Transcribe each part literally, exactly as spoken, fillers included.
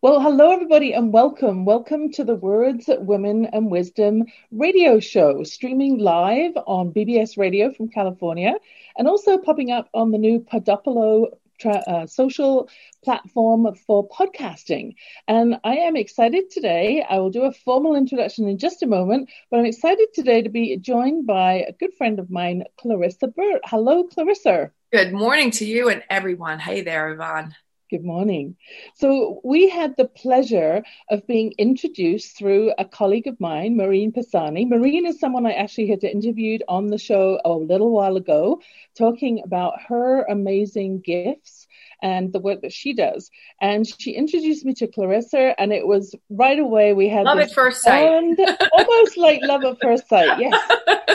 Well, hello, everybody, and welcome. Welcome to the Words, Women and Wisdom radio show, streaming live on B B S Radio from California, and also popping up on the new Podopolo tra- uh, social platform for podcasting. And I am excited today. I will do a formal introduction in just a moment, but I'm excited today to be joined by a good friend of mine, Clarissa Burt. Hello, Clarissa. Good morning to you and everyone. Hey there, Yvonne. Good morning. So we had the pleasure of being introduced through a colleague of mine, Maureen Pisani. Maureen is someone I actually had interviewed on the show a little while ago, talking about her amazing gifts and the work that she does. And she introduced me to Clarissa, and it was right away we had love this at first sight. bond, almost like love at first sight, yes.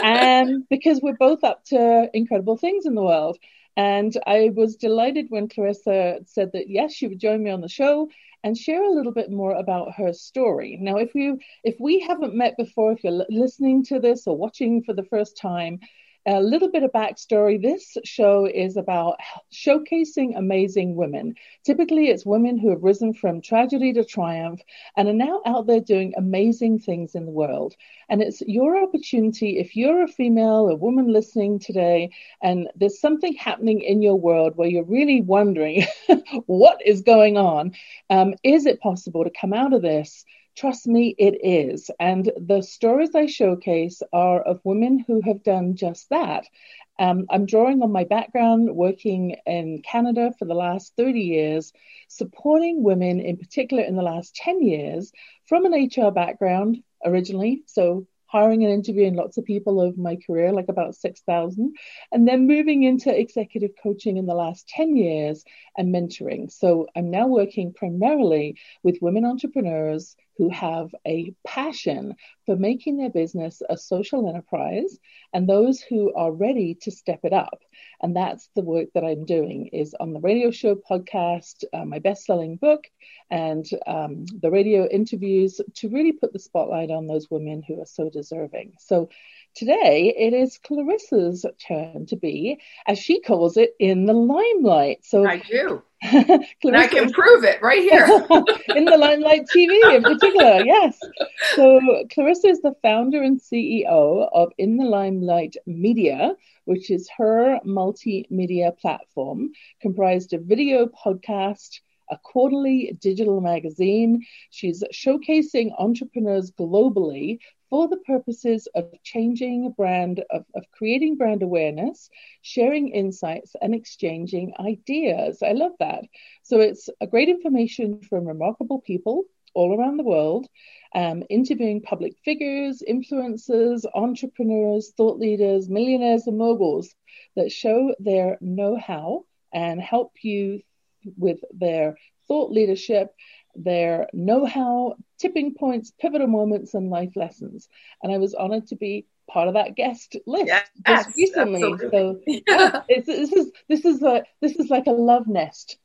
And because we're both up to incredible things in the world. And I was delighted when Clarissa said that, yes, she would join me on the show and share a little bit more about her story. Now, if you, if we haven't met before, if you're listening to this or watching for the first time, a little bit of backstory. This show is about showcasing amazing women. Typically, it's women who have risen from tragedy to triumph and are now out there doing amazing things in the world. And it's your opportunity, if you're a female, a woman listening today, and there's something happening in your world where you're really wondering what is going on, um, is it possible to come out of this? Trust me, it is. And the stories I showcase are of women who have done just that. Um, I'm drawing on my background working in Canada for the last thirty years, supporting women in particular in the last ten years from an H R background originally. So hiring and interviewing lots of people over my career, like about six thousand, and then moving into executive coaching in the last ten years and mentoring. So I'm now working primarily with women entrepreneurs who have a passion for making their business a social enterprise and those who are ready to step it up. And that's the work that I'm doing is on the radio show, podcast, uh, my best-selling book, and um, the radio interviews to really put the spotlight on those women who are so deserving. So today it is Clarissa's turn to be, as she calls it, in the limelight. So I do. And I can prove it right here. In the Limelight T V in particular, yes. So Clarissa is the founder and C E O of In the Limelight Media, which is her multimedia platform comprised of video, podcast, a quarterly digital magazine. She's showcasing entrepreneurs globally for the purposes of changing brand, of, of creating brand awareness, sharing insights, and exchanging ideas. I love that. So it's a great information from remarkable people all around the world, um, interviewing public figures, influencers, entrepreneurs, thought leaders, millionaires, and moguls that show their know-how and help you with their thought leadership, their know-how, tipping points, pivotal moments, and life lessons. And I was honored to be part of that guest list yes, just recently. Absolutely. So yeah, it's, this is this is a this is like a love nest.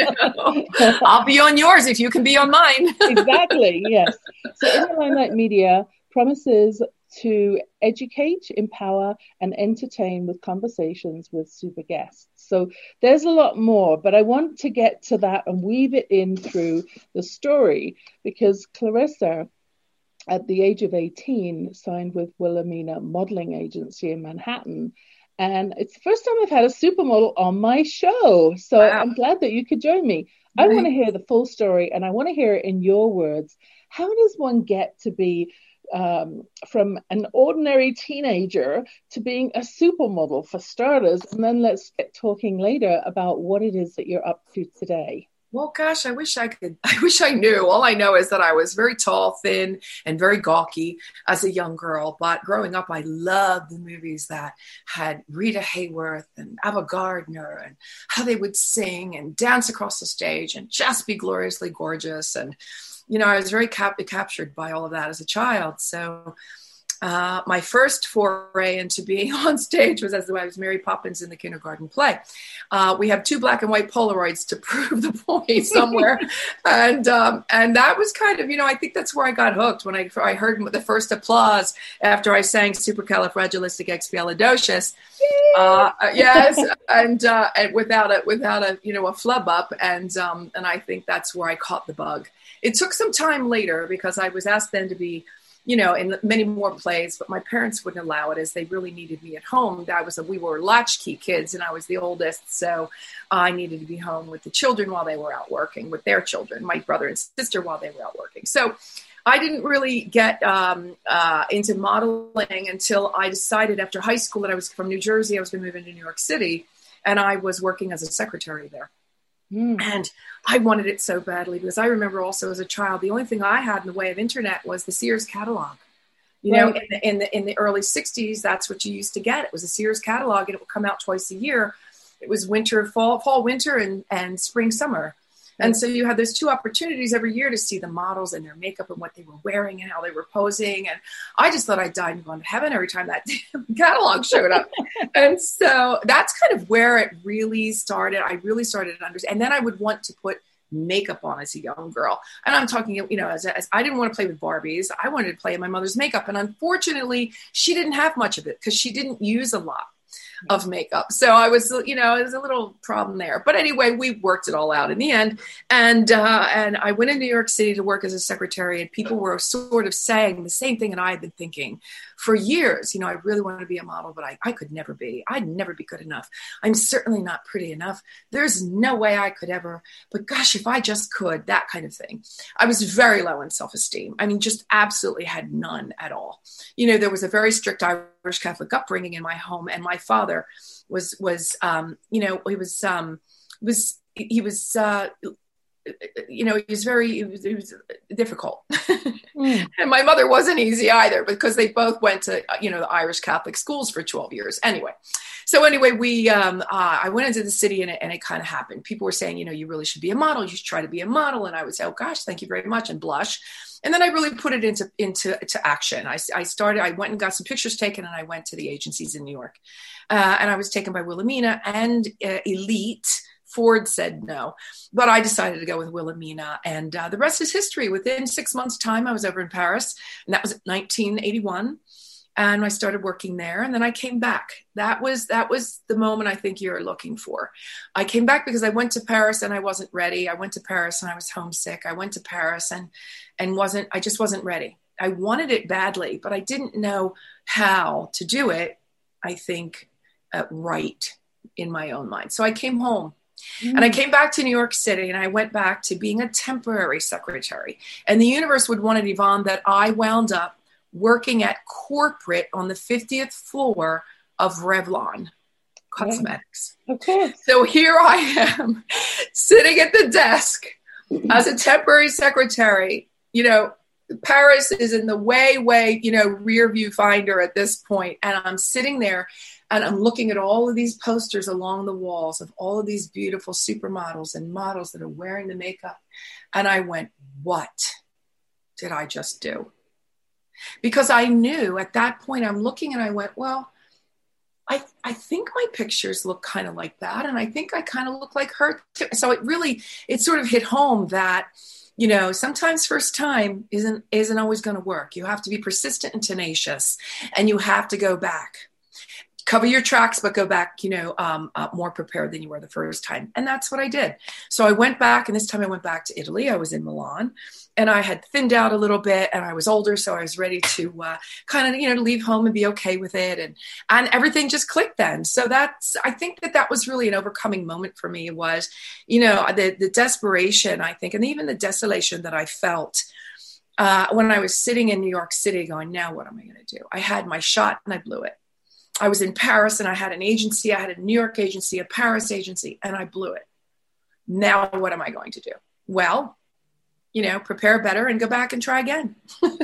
I'll be on yours if you can be on mine. Exactly. Yes. So In the Limelight Media promises to educate, empower, and entertain with conversations with super guests. So there's a lot more, but I want to get to that and weave it in through the story because Clarissa, at the age of eighteen, signed with Wilhelmina Modeling Agency in Manhattan. And it's the first time I've had a supermodel on my show. So wow. I'm glad that you could join me. I right. want to hear the full story, and I want to hear it in your words. How does one get to be um, from an ordinary teenager to being a supermodel for starters? And then let's get talking later about what it is that you're up to today. Well, gosh, I wish I could, I wish I knew. All I know is that I was very tall, thin, and very gawky as a young girl. But growing up, I loved the movies that had Rita Hayworth and Ava Gardner and how they would sing and dance across the stage and just be gloriously gorgeous. And, you know, I was very cap- captured by all of that as a child. So Uh, my first foray into being on stage was as I was Mary Poppins in the kindergarten play. Uh, we have two black and white Polaroids to prove the point somewhere. and um, and that was kind of, you know, I think that's where I got hooked when I, I heard the first applause after I sang Supercalifragilisticexpialidocious. Uh, yes, and, uh, and without a, without a, you know, a flub up. And, um, and I think that's where I caught the bug. It took some time later because I was asked then to be, you know, in many more plays, but my parents wouldn't allow it as they really needed me at home. I was a, we were latchkey kids and I was the oldest. So I needed to be home with the children while they were out working with their children, my brother and sister while they were out working. So I didn't really get um, uh, into modeling until I decided after high school that I was from New Jersey. I was going to move into New York City and I was working as a secretary there. Mm. And I wanted it so badly because I remember also as a child, the only thing I had in the way of internet was the Sears catalog. You right. know, in the, in the in the early sixties, that's what you used to get. It was a Sears catalog and it would come out twice a year. It was winter, fall, fall, winter, and, and spring, summer. And so you had those two opportunities every year to see the models and their makeup and what they were wearing and how they were posing. And I just thought I died and gone to heaven every time that catalog showed up. And so that's kind of where it really started. I really started to understand. And then I would want to put makeup on as a young girl. And I'm talking, you know, as, as I didn't want to play with Barbies. I wanted to play in my mother's makeup. And unfortunately, she didn't have much of it because she didn't use a lot of makeup. So I was, you know, it was a little problem there. But anyway, we worked it all out in the end. And uh, and I went to New York City to work as a secretary, and people were sort of saying the same thing that I had been thinking for years. You know, I really wanted to be a model, but I, I could never be. I'd never be good enough. I'm certainly not pretty enough. There's no way I could ever. But gosh, if I just could, that kind of thing. I was very low in self-esteem. I mean, just absolutely had none at all. You know, there was a very strict Irish Catholic upbringing in my home, and my father was was um you know he was um was he was uh you know he was very he was, he was difficult. mm. And my mother wasn't easy either because they both went to you know the Irish Catholic schools for twelve years anyway. So anyway, we um uh, I went into the city and it, and it kind of happened. People were saying, you know, you really should be a model, you should try to be a model, and I would say, oh gosh, thank you very much, and blush. And then I really put it into into to action. I, I started, I went and got some pictures taken, and I went to the agencies in New York. Uh, and I was taken by Wilhelmina and uh, Elite. Ford said no, but I decided to go with Wilhelmina. And uh, the rest is history. Within six months' time, I was over in Paris, and that was nineteen eighty-one. And I started working there, and then I came back. That was that was the moment I think you're looking for. I came back because I went to Paris and I wasn't ready. I went to Paris and I was homesick. I went to Paris and and wasn't I just wasn't ready. I wanted it badly, but I didn't know how to do it, I think, uh, right in my own mind. So I came home. Mm. And I came back to New York City, and I went back to being a temporary secretary. And the universe would wanted, Yvonne, that I wound up working at corporate on the fiftieth floor of Revlon Cosmetics. Okay. So here I am sitting at the desk as a temporary secretary. You know, Paris is in the way, way, you know, rear view finder at this point. And I'm sitting there and I'm looking at all of these posters along the walls of all of these beautiful supermodels and models that are wearing the makeup. And I went, what did I just do? Because I knew at that point, I'm looking and I went, well, I, I think my pictures look kind of like that. And I think I kind of look like her too. So it really, it sort of hit home that, you know, sometimes first time isn't, isn't always going to work. You have to be persistent and tenacious, and you have to go back. Cover your tracks, but go back, you know, um, uh, more prepared than you were the first time. And that's what I did. So I went back, and this time I went back to Italy. I was in Milan, and I had thinned out a little bit, and I was older. So I was ready to uh, kind of, you know, to leave home and be okay with it. And, and everything just clicked then. So that's, I think that that was really an overcoming moment for me. It was, you know, the, the desperation, I think, and even the desolation that I felt uh, when I was sitting in New York City going, now what am I going to do? I had my shot and I blew it. I was in Paris and I had an agency. I had a New York agency, a Paris agency, and I blew it. Now what am I going to do? Well, you know, prepare better and go back and try again.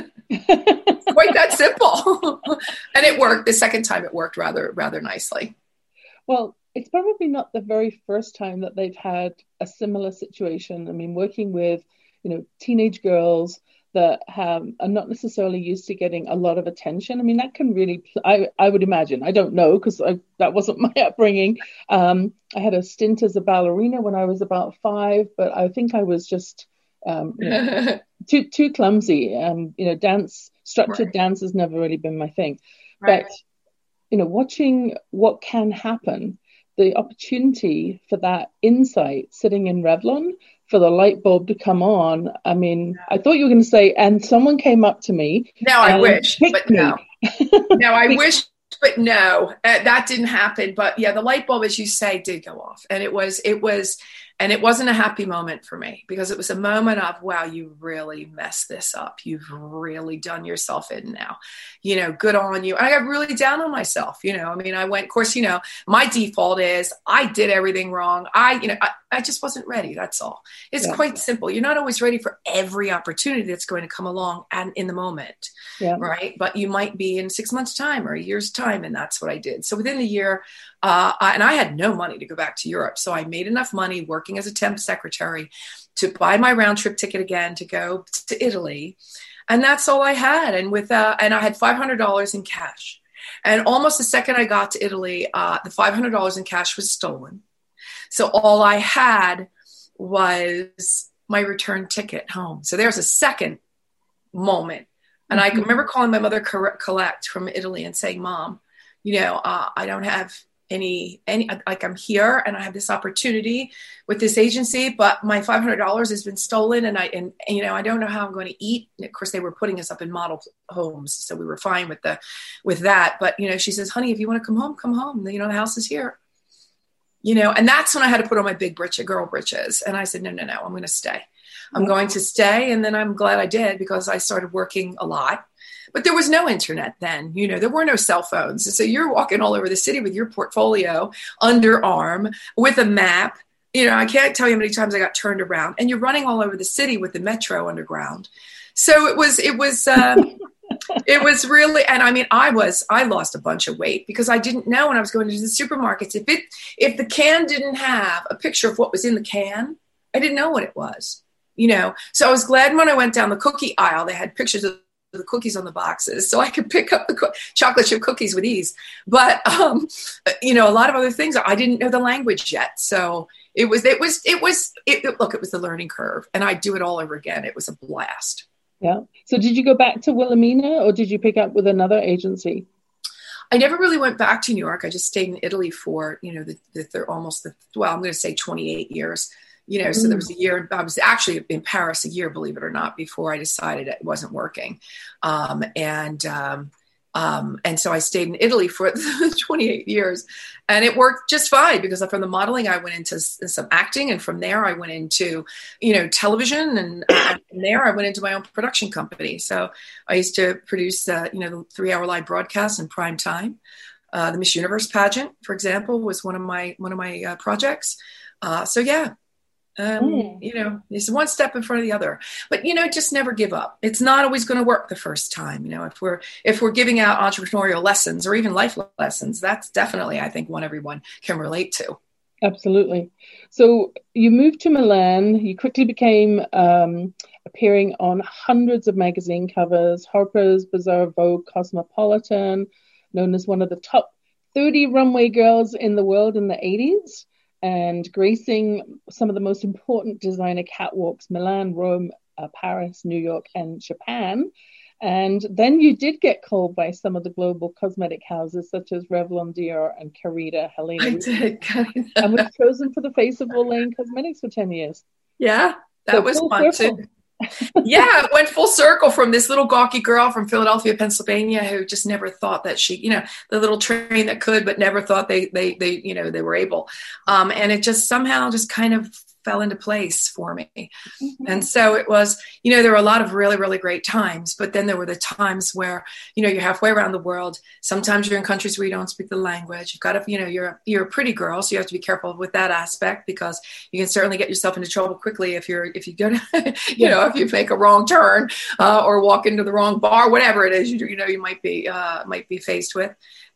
It's quite that simple. And it worked. The second time it worked rather, rather nicely. Well, it's probably not the very first time that they've had a similar situation. I mean, working with, you know, teenage girls that have, are not necessarily used to getting a lot of attention. I mean, that can really, I, I would imagine, I don't know, because that wasn't my upbringing. Um, I had a stint as a ballerina when I was about five, but I think I was just um, you know, too too clumsy. Um, you know, dance, structured right. dance has never really been my thing. Right. But, you know, watching what can happen, the opportunity for that insight sitting in Revlon, for the light bulb to come on. I mean, yeah. I thought you were going to say, and someone came up to me. No, I wish, but no. No, I wish, but no, uh, that didn't happen. But yeah, the light bulb, as you say, did go off. And it was, it was, and it wasn't a happy moment for me, because it was a moment of, wow, you really messed this up. You've really done yourself in now, you know, good on you. I got really down on myself. You know, I mean, I went, of course, you know, my default is I did everything wrong. I, you know, I, I just wasn't ready. That's all. It's yeah. quite simple. You're not always ready for every opportunity that's going to come along and in the moment. Yeah. Right. But you might be in six months time or a year's time. And that's what I did. So within the year, uh, I, and I had no money to go back to Europe. So I made enough money working as a temp secretary to buy my round trip ticket again to go to Italy. And that's all I had. And with, uh, and I had five hundred dollars in cash. And almost the second I got to Italy, uh, the five hundred dollars in cash was stolen. So all I had was my return ticket home. So there's a second moment. And mm-hmm. I remember calling my mother collect from Italy and saying, Mom, you know, uh, I don't have any, any, like I'm here and I have this opportunity with this agency, but my five hundred dollars has been stolen. And I, and, and, you know, I don't know how I'm going to eat. And of course they were putting us up in model homes. So we were fine with the, with that. But, you know, she says, honey, if you want to come home, come home. You know, the house is here. You know, and that's when I had to put on my big britches, girl britches. And I said, no, no, no, I'm going to stay. I'm going to stay. And then I'm glad I did, because I started working a lot. But there was no internet then. You know, there were no cell phones. And so you're walking all over the city with your portfolio underarm with a map. You know, I can't tell you how many times I got turned around. And you're running all over the city with the Metro underground. So it was, it was... Um, it was really, and I mean, I was, I lost a bunch of weight because I didn't know when I was going to the supermarkets, if it, if the can didn't have a picture of what was in the can, I didn't know what it was, you know? So I was glad when I went down the cookie aisle, they had pictures of the cookies on the boxes so I could pick up the co- chocolate chip cookies with ease. But, um, you know, a lot of other things, I didn't know the language yet. So it was, it was, it was, it, it, look, it was the learning curve, and I'd do it all over again. It was a blast. Yeah. So did you go back to Wilhelmina, or did you pick up with another agency? I never really went back to New York. I just stayed in Italy for, you know, the, the, the almost the, well, I'm going to say twenty-eight years, you know, mm. so there was a year, I was actually in Paris a year, believe it or not, before I decided it wasn't working. Um, and, um, Um, and so I stayed in Italy for twenty-eight years, and it worked just fine, because from the modeling, I went into s- some acting, and from there I went into, you know, television, and uh, from there I went into my own production company. So I used to produce, uh, you know, the three hour live broadcasts in prime time. Uh, the Miss Universe pageant, for example, was one of my, one of my uh, projects. Uh, so yeah. Um, mm. You know, it's one step in front of the other, but, you know, just never give up. It's not always going to work the first time. You know, if we're, if we're giving out entrepreneurial lessons or even life lessons, that's definitely, I think, one everyone can relate to. Absolutely. So you moved to Milan, you quickly became um, appearing on hundreds of magazine covers, Harper's Bazaar, Vogue, Cosmopolitan, known as one of the top thirty runway girls in the world in the eighties. And gracing some of the most important designer catwalks, Milan, Rome, uh, Paris, New York, and Japan. And then you did get called by some of the global cosmetic houses, such as Revlon, Dior, and Carita, Helena. I did, Carita. And was chosen for the face of Olane Cosmetics for ten years. Yeah, that so was fun too. Yeah, it went full circle from this little gawky girl from Philadelphia, Pennsylvania, who just never thought that she, you know, the little train that could, but never thought they, they, they, you know, they were able. Um, and it just somehow just kind of fell into place for me. Mm-hmm. And so it was, you know, there were a lot of really, really great times, but then there were the times where, you know, you're halfway around the world. Sometimes you're in countries where you don't speak the language. You've got to, you know, you're, you're a pretty girl, so you have to be careful with that aspect, because you can certainly get yourself into trouble quickly if you're, if you go to, you know, if you make a wrong turn uh, or walk into the wrong bar, whatever it is, you, you know, you might be, uh, might be faced with.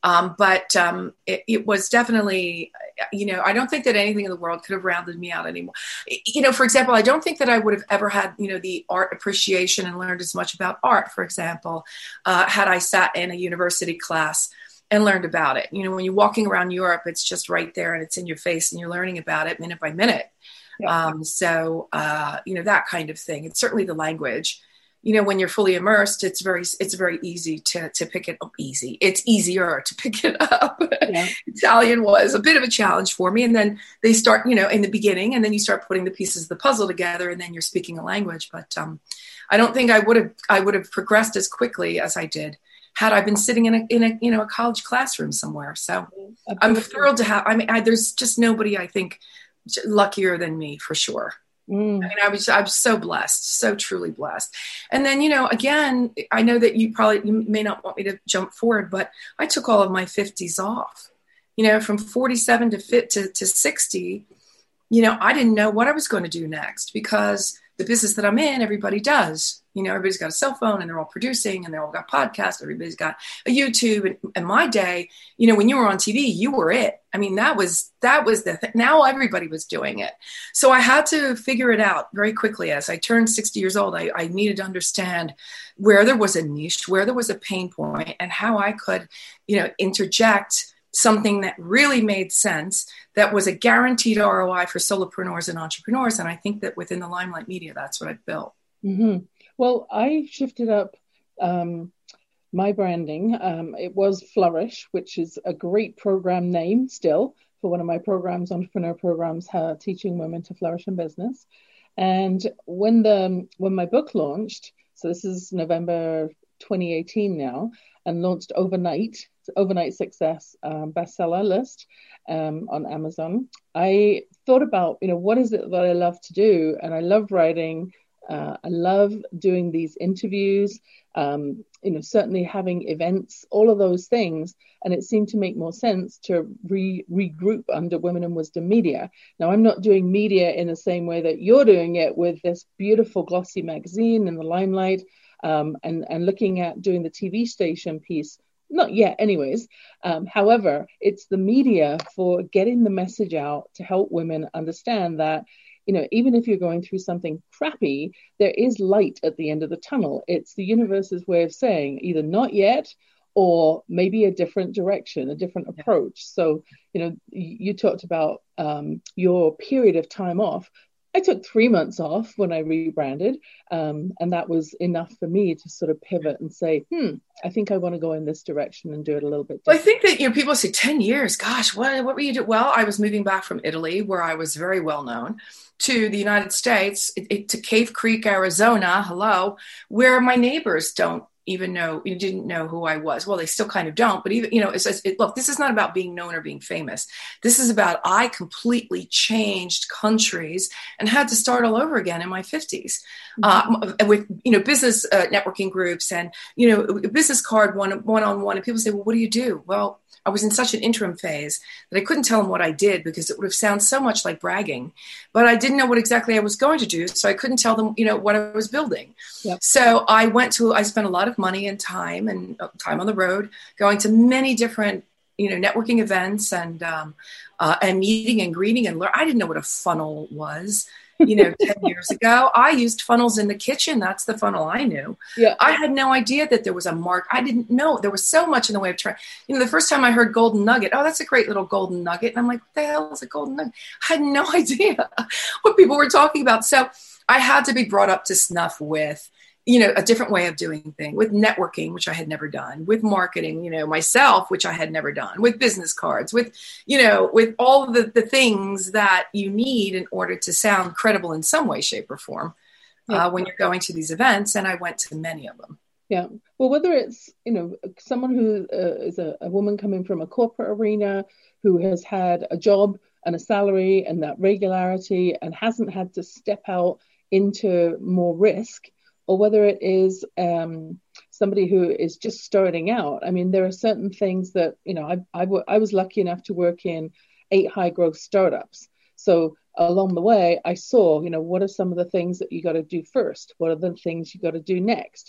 Um, but um, it, it was definitely, you know, I don't think that anything in the world could have rounded me out anymore. You know, for example, I don't think that I would have ever had, you know, the art appreciation and learned as much about art, for example, uh, had I sat in a university class and learned about it. You know, when you're walking around Europe, it's just right there and it's in your face and you're learning about it minute by minute. Yeah. Um, so, uh, you know, that kind of thing. It's certainly the language. You know, when you're fully immersed, it's very, it's very easy to, to pick it up. Easy. It's easier to pick it up. Yeah. Italian was a bit of a challenge for me. And then they start, you know, in the beginning, and then you start putting the pieces of the puzzle together, and then you're speaking a language. But um, I don't think I would have, I would have progressed as quickly as I did had I been sitting in a, in a, you know, a college classroom somewhere. So Absolutely. I'm thrilled to have, I mean, I, there's just nobody, I think, luckier than me, for sure. Mm. I mean, I was, I was so blessed, so truly blessed. And then, you know, again, I know that you probably, you may not want me to jump forward, but I took all of my fifties off, you know, from forty-seven to fit to, to sixty, you know, I didn't know what I was going to do next, because the business that I'm in, everybody does. You know, everybody's got a cell phone and they're all producing and they're all got podcasts. Everybody's got a YouTube. And in my day, you know, when you were on T V, you were it. I mean, that was, that was the thing. Now everybody was doing it. So I had to figure it out very quickly. As I turned sixty years old, I, I needed to understand where there was a niche, where there was a pain point, and how I could, you know, interject something that really made sense, that was a guaranteed R O I for solopreneurs and entrepreneurs. And I think that within the Limelight Media, that's what I've built. Mm-hmm. Well, I shifted up um, my branding. Um, it was Flourish, which is a great program name still for one of my programs, entrepreneur programs, uh, teaching women to flourish in business. And when the when my book launched, so this is November twenty eighteen now, and launched overnight, overnight success um, bestseller list um, on Amazon. I thought about, you know, what is it that I love to do? And I love writing. Uh, I love doing these interviews, um, you know, certainly having events, all of those things. And it seemed to make more sense to re- regroup under Women in Wisdom Media. Now, I'm not doing media in the same way that you're doing it with this beautiful glossy magazine in the Limelight, um, and, and looking at doing the T V station piece. Not yet, anyways. Um, however, it's the media for getting the message out to help women understand that, you know, even if you're going through something crappy, there is light at the end of the tunnel. It's the universe's way of saying either not yet or maybe a different direction, a different approach. So, you know, you talked about um, your period of time off. I took three months off when I rebranded, um, and that was enough for me to sort of pivot and say, hmm, I think I want to go in this direction and do it a little bit different. Well, I think that, you know, people say ten years, gosh, what, what were you doing? Well, I was moving back from Italy, where I was very well known, to the United States, it, it, to Cave Creek, Arizona, hello, where my neighbors don't even know, you didn't know who I was. Well, they still kind of don't, but even, you know, it's, it, look, this is not about being known or being famous. This is about, I completely changed countries and had to start all over again in my fifties, mm-hmm. uh, with, you know, business uh, networking groups and, you know, a business card one, one-on-one. And people say, well, what do you do? Well, I was in such an interim phase that I couldn't tell them what I did, because it would have sounded so much like bragging, but I didn't know what exactly I was going to do. So I couldn't tell them, you know, what I was building. Yep. So I went to, I spent a lot of money and time and uh, time on the road, going to many different, you know, networking events and, um, uh, and meeting and greeting and learn. I didn't know what a funnel was. You know, ten years ago, I used funnels in the kitchen. That's the funnel I knew. Yeah. I had no idea that there was a mark. I didn't know there was so much in the way of trying. You know, the first time I heard golden nugget, oh, that's a great little golden nugget. And I'm like, what the hell is a golden nugget? I had no idea what people were talking about. So I had to be brought up to snuff with, you know, a different way of doing things, with networking, which I had never done, with marketing, you know, myself, which I had never done, with business cards, with, you know, with all the, the things that you need in order to sound credible in some way, shape, or form yeah. uh, when you're going to these events. And I went to many of them. Yeah. Well, whether it's, you know, someone who uh, is a, a woman coming from a corporate arena who has had a job and a salary and that regularity and hasn't had to step out into more risk, or whether it is um, somebody who is just starting out. I mean, there are certain things that, you know, I, I, w- I was lucky enough to work in eight high growth startups. So along the way, I saw, you know, what are some of the things that you got to do first? What are the things you got to do next?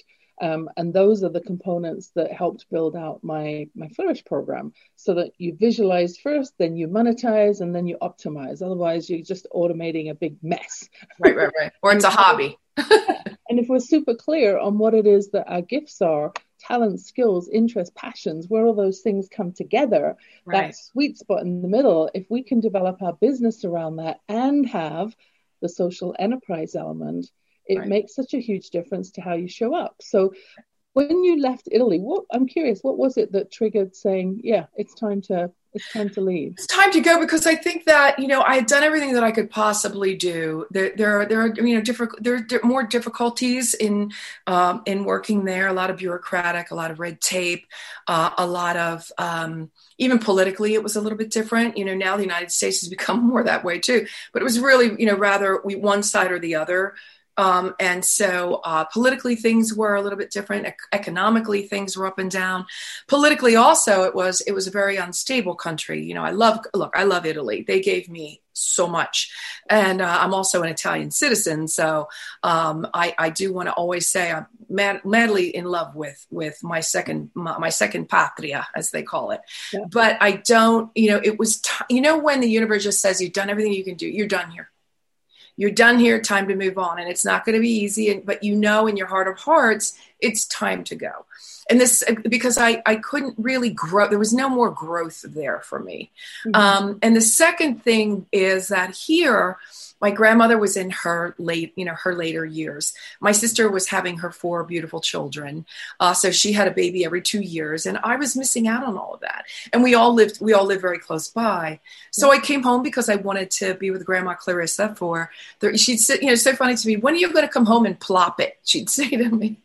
Um, and those are the components that helped build out my my Flourish program, so that you visualize first, then you monetize, and then you optimize. Otherwise, you're just automating a big mess. Right, right, right. Or it's a hobby. And if we're super clear on what it is that our gifts are, talents, skills, interests, passions, where all those things come together, right. That sweet spot in the middle, if we can develop our business around that and have the social enterprise element, it right. makes such a huge difference to how you show up. So when you left Italy, what I'm curious, what was it that triggered saying, yeah, it's time to it's time to leave? It's time to go, because I think that, you know, I had done everything that I could possibly do. There, there are, there are, you know, different, there are more difficulties in, um, in working there. A lot of bureaucratic, a lot of red tape, uh, a lot of, um, even politically, it was a little bit different. You know, now the United States has become more that way too. But it was really, you know, rather we one side or the other. Um, and so uh, politically, things were a little bit different. E- economically, things were up and down. Politically, also, it was it was a very unstable country. You know, I love look, I love Italy. They gave me so much, and uh, I'm also an Italian citizen. So um, I, I do want to always say I'm mad, madly in love with with my second my, my second patria, as they call it. Yeah. But I don't. You know, it was t- you know when the universe just says you've done everything you can do, you're done here. You're done here, time to move on. And it's not going to be easy, but you know in your heart of hearts, it's time to go. And this, because I, I couldn't really grow, there was no more growth there for me. Mm-hmm. Um, and the second thing is that here, my grandmother was in her late, you know, her later years. My sister was having her four beautiful children. Uh, so she had a baby every two years and I was missing out on all of that. And we all lived, we all lived very close by. So I came home because I wanted to be with Grandma Clarissa for, the, she'd say, you know, it's so funny to me, when are you going to come home and plop it? She'd say to me,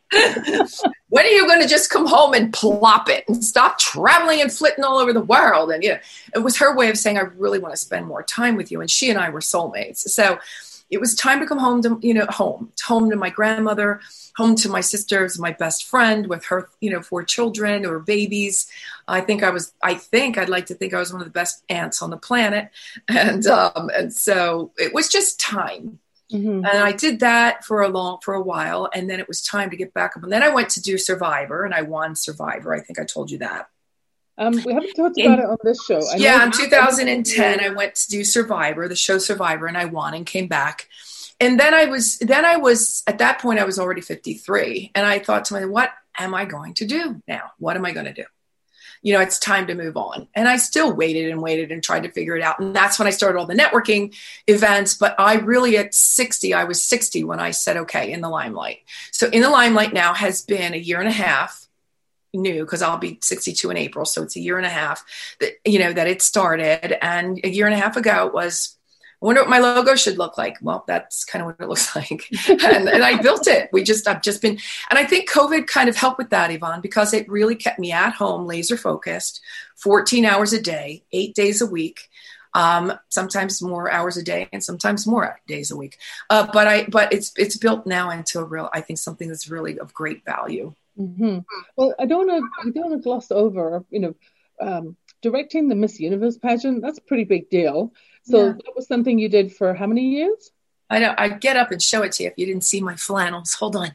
when are you going to just come home and plop it and stop traveling and flitting all over the world? And yeah, it was her way of saying, I really want to spend more time with you. And she and I were soulmates. So it was time to come home to, you know, home, home to my grandmother, home to my sisters, my best friend with her, you know, four children or babies. I think I was, I think I'd like to think I was one of the best aunts on the planet. And, um, and so it was just time. Mm-hmm. And I did that for a long, for a while. And then it was time to get back up. And then I went to do Survivor and I won Survivor. I think I told you that. Um, we haven't talked about in, it on this show. I yeah, in two thousand ten, I went to do Survivor, the show Survivor, and I won and came back. And then I was, then I was, at that point, I was already fifty-three. And I thought to myself, what am I going to do now? What am I going to do? You know, it's time to move on. And I still waited and waited and tried to figure it out. And that's when I started all the networking events. But I really, at sixty, I was sixty when I said, okay, In the Limelight. So In the Limelight now has been a year and a half new, because I'll be sixty-two in April. So it's a year and a half that, you know, that it started. And a year and a half ago, it was, I wonder what my logo should look like. Well, that's kind of what it looks like. and, and I built it. We just, I've just been, and I think COVID kind of helped with that, Yvonne, because it really kept me at home, laser focused, fourteen hours a day, eight days a week. Um, sometimes more hours a day and sometimes more days a week. Uh, but I, but it's, it's built now into a real, I think something that's really of great value. Mm-hmm. Well, I don't want to, I don't want to gloss over, you know, um, directing the Miss Universe pageant. That's a pretty big deal. So yeah. That was something you did for how many years? I know. I'd get up and show it to you if you didn't see my flannels. Hold on.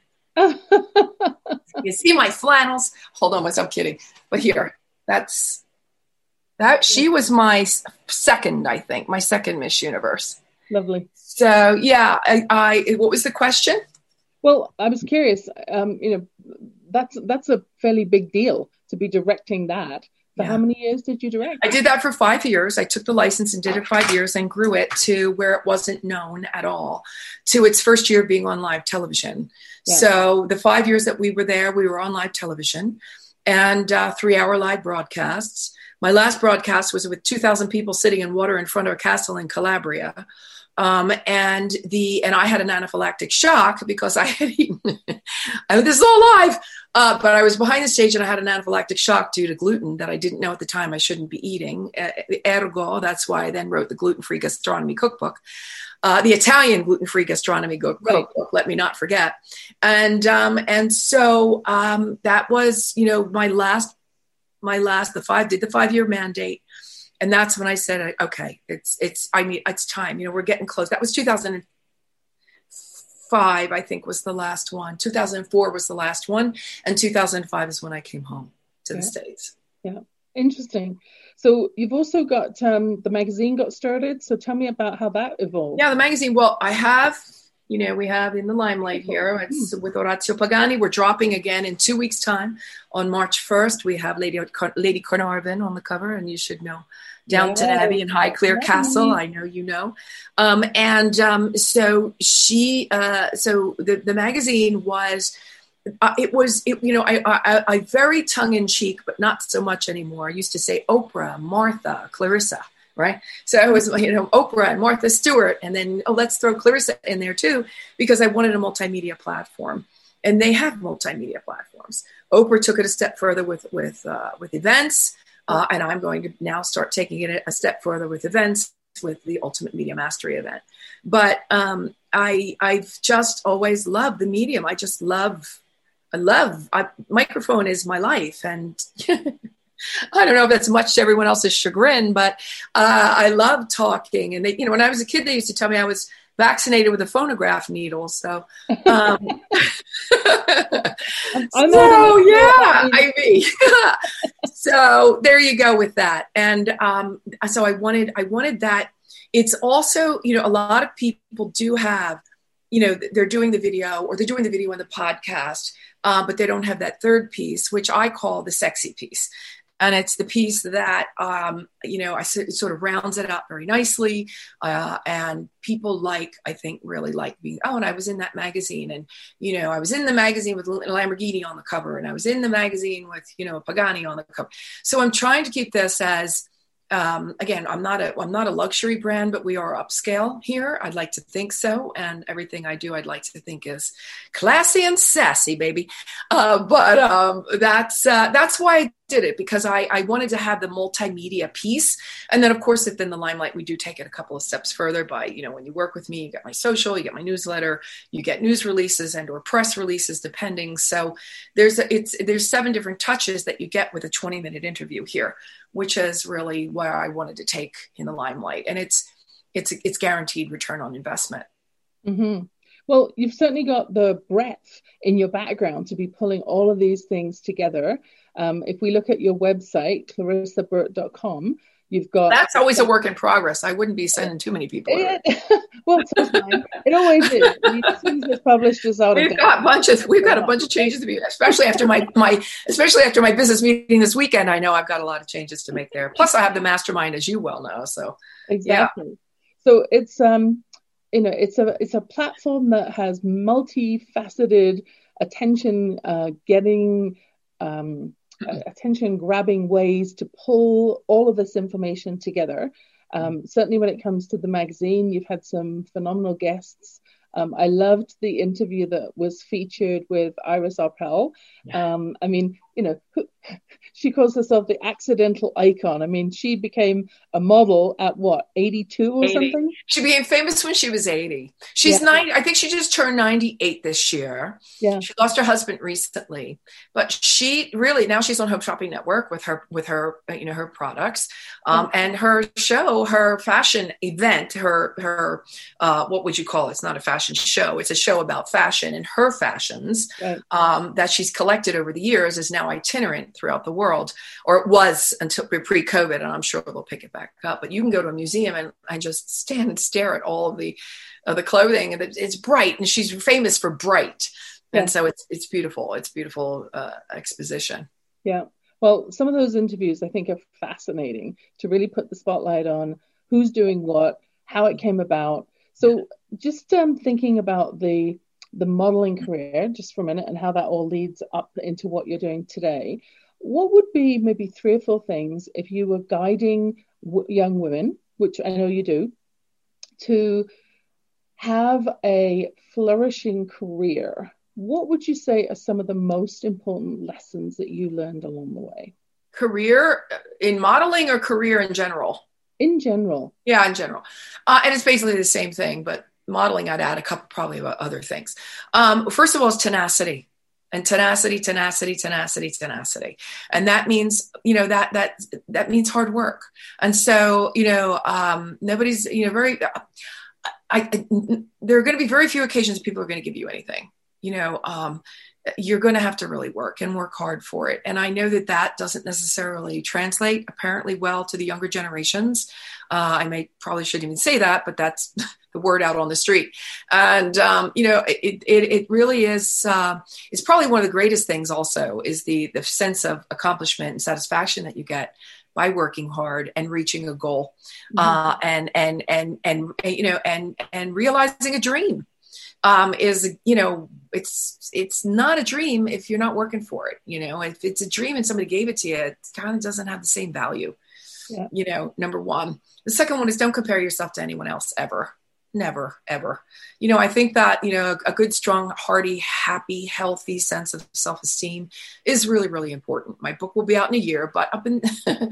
You see my flannels? Hold on, I'm kidding. But here, that's that. She was my second, I think, my second Miss Universe. Lovely. So yeah, I, I what was the question? Well, I was curious. Um, you know, that's that's a fairly big deal to be directing that. For yeah. How many years did you direct? I did that for five years. I took the license and did it five years and grew it to where it wasn't known at all, to its first year being on live television. Yeah. So the five years that we were there, we were on live television and uh, three-hour live broadcasts. My last broadcast was with two thousand people sitting in water in front of a castle in Calabria. Um, and the and I had an anaphylactic shock because I had eaten. I mean, this is all live, uh, but I was behind the stage and I had an anaphylactic shock due to gluten that I didn't know at the time I shouldn't be eating. Uh, ergo, that's why I then wrote the gluten-free gastronomy cookbook, uh, the Italian gluten-free gastronomy go- right. cookbook. Let me not forget. And um, and so um, that was, you know, my last, my last the five did the five-year mandate. And that's when I said, okay, it's, it's, I mean, it's time, you know, we're getting close. That was two thousand five, I think, was the last one. two thousand four was the last one. And two thousand five is when I came home to yeah. the States. Yeah. Interesting. So you've also got um, the magazine got started. So tell me about how that evolved. Yeah, the magazine. Well, I have, you know, we have in the limelight here. It's with Orazio Pagani. We're dropping again in two weeks' time on March first. We have Lady Lady Carnarvon on the cover, and you should know Downton yes. Abbey and Highclere yes. Castle. I know you know. Um, and um, so she, uh, so the, the magazine was. Uh, it was, it, you know, I, I, I very tongue-in-cheek, but not so much anymore. I used to say Oprah, Martha, Clarissa, right? So it was, you know, Oprah and Martha Stewart, and then, oh, let's throw Clarissa in there too, because I wanted a multimedia platform. And they have multimedia platforms. Oprah took it a step further with, with, uh, with events, uh, and I'm going to now start taking it a step further with events, with the Ultimate Media Mastery event. But um, I, I've just always loved the medium. I just love I love, I, microphone is my life. And I don't know if that's much to everyone else's chagrin, but uh, I love talking. And they, you know, when I was a kid, they used to tell me I was vaccinated with a phonograph needle. So, um, so yeah, I mean, so there you go with that. And um, so I wanted, I wanted that. It's also, you know, a lot of people do have, you know, they're doing the video or they're doing the video and the podcast. Uh, but they don't have that third piece, which I call the sexy piece. And it's the piece that, um, you know, I it sort of rounds it up very nicely. Uh, and people like, I think, really like being, oh, and I was in that magazine. And, you know, I was in the magazine with Lamborghini on the cover. And I was in the magazine with, you know, Pagani on the cover. So I'm trying to keep this as, Um, again, I'm not a I'm not a luxury brand, but we are upscale here. I'd like to think so, and everything I do, I'd like to think is classy and sassy, baby. Uh, but um, that's uh, that's why I did it, because I, I wanted to have the multimedia piece, and then of course, within the limelight, we do take it a couple of steps further by, you know, when you work with me, you get my social, you get my newsletter, you get news releases and or press releases, depending. So there's a, it's there's seven different touches that you get with a twenty minute interview here, which is really where I wanted to take in the limelight. And it's, it's, it's guaranteed return on investment. Mm-hmm. Well, you've certainly got the breadth in your background to be pulling all of these things together. Um, if we look at your website, clarissa burt dot com, you've got... That's always a work in progress. I wouldn't be sending too many people. It, well, so mine. It always is. As soon as it's published, it's out of We've got a bunch of we've got a bunch of changes to be, especially after my my especially after my business meeting this weekend. I know I've got a lot of changes to make there. Plus, I have the mastermind, as you well know. So exactly. Yeah. So it's um, you know, it's a it's a platform that has multifaceted attention uh, getting um. attention grabbing ways to pull all of this information together. Um, certainly when it comes to the magazine, you've had some phenomenal guests. Um, I loved the interview that was featured with Iris Arpel. Yeah. Um, I mean, you know, she calls herself the accidental icon. I mean, she became a model at what, eighty-two or eighty something? She became famous when she was eighty. She's yeah. ninety. I think she just turned ninety-eight this year. Yeah. She lost her husband recently, but she really, now she's on Home Shopping Network with her, with her, you know, her products, um, mm-hmm. and her show, her fashion event, her, her, uh, what would you call it? It's not a fashion show. It's a show about fashion, and her fashions, right. um, that she's collected over the years is now itinerant throughout the world, or it was until pre-COVID, and I'm sure they'll pick it back up. But you can go to a museum and, and just stand and stare at all of the uh, the clothing, and it's bright, and she's famous for bright, yeah. and so it's it's beautiful. It's beautiful uh, exposition. Yeah. Well, some of those interviews I think are fascinating to really put the spotlight on who's doing what, how it came about. So just um, thinking about the the modeling career just for a minute and how that all leads up into what you're doing today. What would be maybe three or four things if you were guiding w- young women, which I know you do, to have a flourishing career? What would you say are some of the most important lessons that you learned along the way? Career in modeling or career in general? In general. Yeah, in general. Uh, and it's basically the same thing, but modeling, I'd add a couple probably about other things. Um, first of all, is tenacity. And tenacity, tenacity, tenacity, tenacity. And that means, you know, that that that means hard work. And so, you know, um, nobody's, you know, very, I, I there are going to be very few occasions people are going to give you anything. You know, um, you're going to have to really work and work hard for it. And I know that that doesn't necessarily translate apparently well to the younger generations. Uh, I may probably shouldn't even say that, but that's the word out on the street. And, um, you know, it, it, it really is, uh, it's probably one of the greatest things also is the, the sense of accomplishment and satisfaction that you get by working hard and reaching a goal, mm-hmm. uh, and, and, and, and, you know, and, and realizing a dream. Um, is, you know, it's, it's not a dream if you're not working for it. You know, if it's a dream and somebody gave it to you, it kind of doesn't have the same value. Yeah. You know, number one. The second one is don't compare yourself to anyone else ever. Never, ever. You know, I think that, you know, a good, strong, hearty, happy, healthy sense of self-esteem is really, really important. My book will be out in a year, but up in,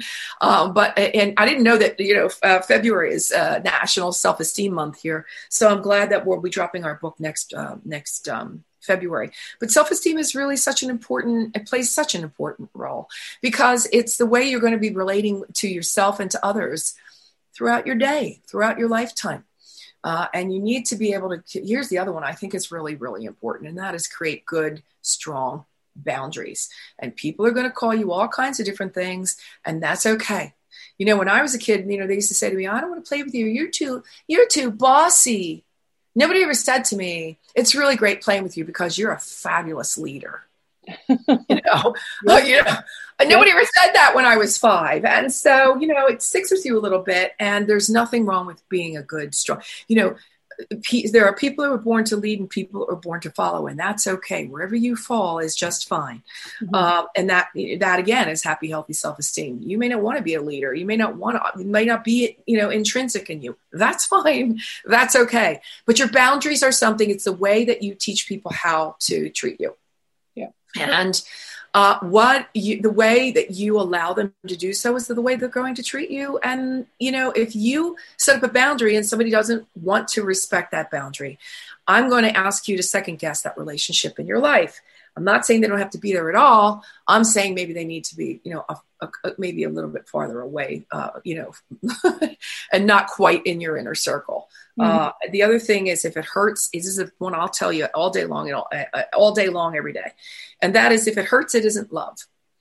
um, but, and I didn't know that, you know, uh, February is uh, National Self-Esteem Month here. So I'm glad that we'll be dropping our book next, uh, next, um, February. But self-esteem is really such an important, it plays such an important role because it's the way you're going to be relating to yourself and to others throughout your day, throughout your lifetime. Uh, and you need to be able to, here's the other one I think is really, really important, and that is create good, strong boundaries. And people are going to call you all kinds of different things, and that's okay. You know, when I was a kid, you know, they used to say to me, I don't want to play with you. You're too, you're too bossy. Nobody ever said to me, it's really great playing with you because you're a fabulous leader. you know, yeah. uh, you know, nobody ever said that when I was five. And so, you know, it sticks with you a little bit, and there's nothing wrong with being a good, strong, you know, pe- there are people who are born to lead and people who are born to follow, and that's okay. Wherever you fall is just fine. Mm-hmm. Um, and that, that again is happy, healthy self-esteem. You may not want to be a leader. You may not want to, it may not be, you know, intrinsic in you. That's fine. That's okay. But your boundaries are something, it's the way that you teach people how to treat you. And uh, what you, the way that you allow them to do so is the way they're going to treat you. And, you know, if you set up a boundary and somebody doesn't want to respect that boundary, I'm going to ask you to second guess that relationship in your life. I'm not saying they don't have to be there at all. I'm saying maybe they need to be, you know, a, a, a, maybe a little bit farther away, uh, you know, and not quite in your inner circle. Mm-hmm. Uh, the other thing is if it hurts, this is the one I'll tell you all day long, all, uh, all day long, every day. And that is if it hurts, it isn't love.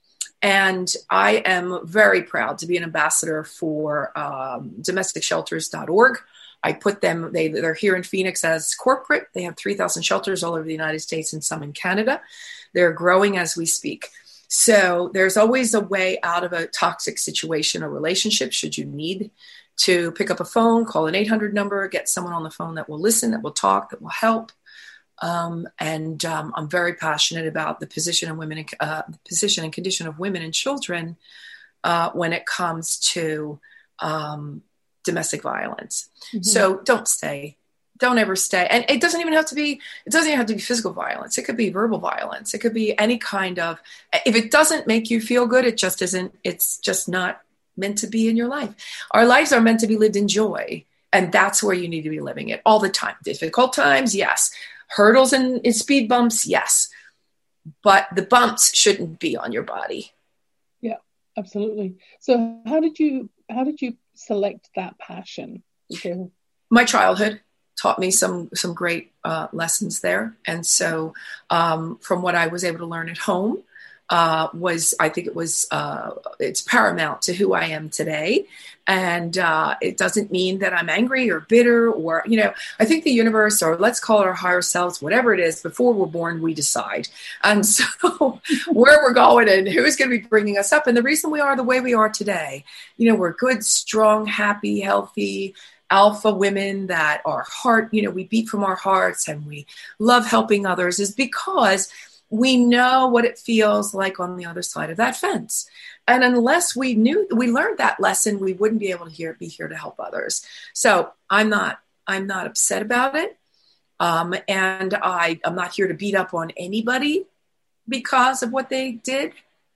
And I am very proud to be an ambassador for um, domestic shelters dot org. I put them, they, they're here in Phoenix as corporate. They have three thousand shelters all over the United States and some in Canada. They're growing as we speak. So there's always a way out of a toxic situation or relationship should you need to pick up a phone, call an eight hundred number, get someone on the phone that will listen, that will talk, that will help. Um, and um, I'm very passionate about the position of women, uh, the position and condition of women and children uh, when it comes to um, domestic violence. Mm-hmm. So don't stay, don't ever stay. And it doesn't even have to be, it doesn't even have to be physical violence. It could be verbal violence. It could be any kind of, if it doesn't make you feel good, it just isn't, it's just not meant to be in your life. Our lives are meant to be lived in joy. And that's where you need to be living it all the time. Difficult times, yes. Hurdles and, and speed bumps, yes. But the bumps shouldn't be on your body. Yeah, absolutely. So how did you how did you select that passion? Okay. My childhood taught me some some great uh, lessons there. And so um, from what I was able to learn at home, Uh, was, I think it was, uh, it's paramount to who I am today. And uh, it doesn't mean that I'm angry or bitter or, you know, I think the universe, or let's call it our higher selves, whatever it is, before we're born, we decide. And so where we're going and who's going to be bringing us up. And the reason we are the way we are today, you know, we're good, strong, happy, healthy, alpha women that are heart, you know, we beat from our hearts and we love helping others is because we know what it feels like on the other side of that fence. And unless we knew, we learned that lesson, we wouldn't be able to hear, be here to help others. So I'm not, I'm not upset about it. Um, and I, I'm not here to beat up on anybody because of what they did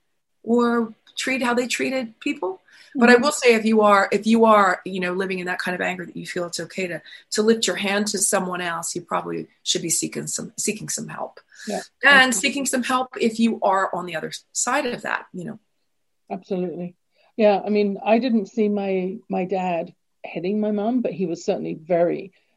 or treat how they treated people. But I will say, if you are, if you are, you know, living in that kind of anger that you feel it's okay to to lift your hand to someone else, you probably should be seeking some seeking some help, yeah, and absolutely. Seeking some help if you are on the other side of that, you know. Absolutely, yeah. I mean, I didn't see my my dad hitting my mom, but he was certainly very,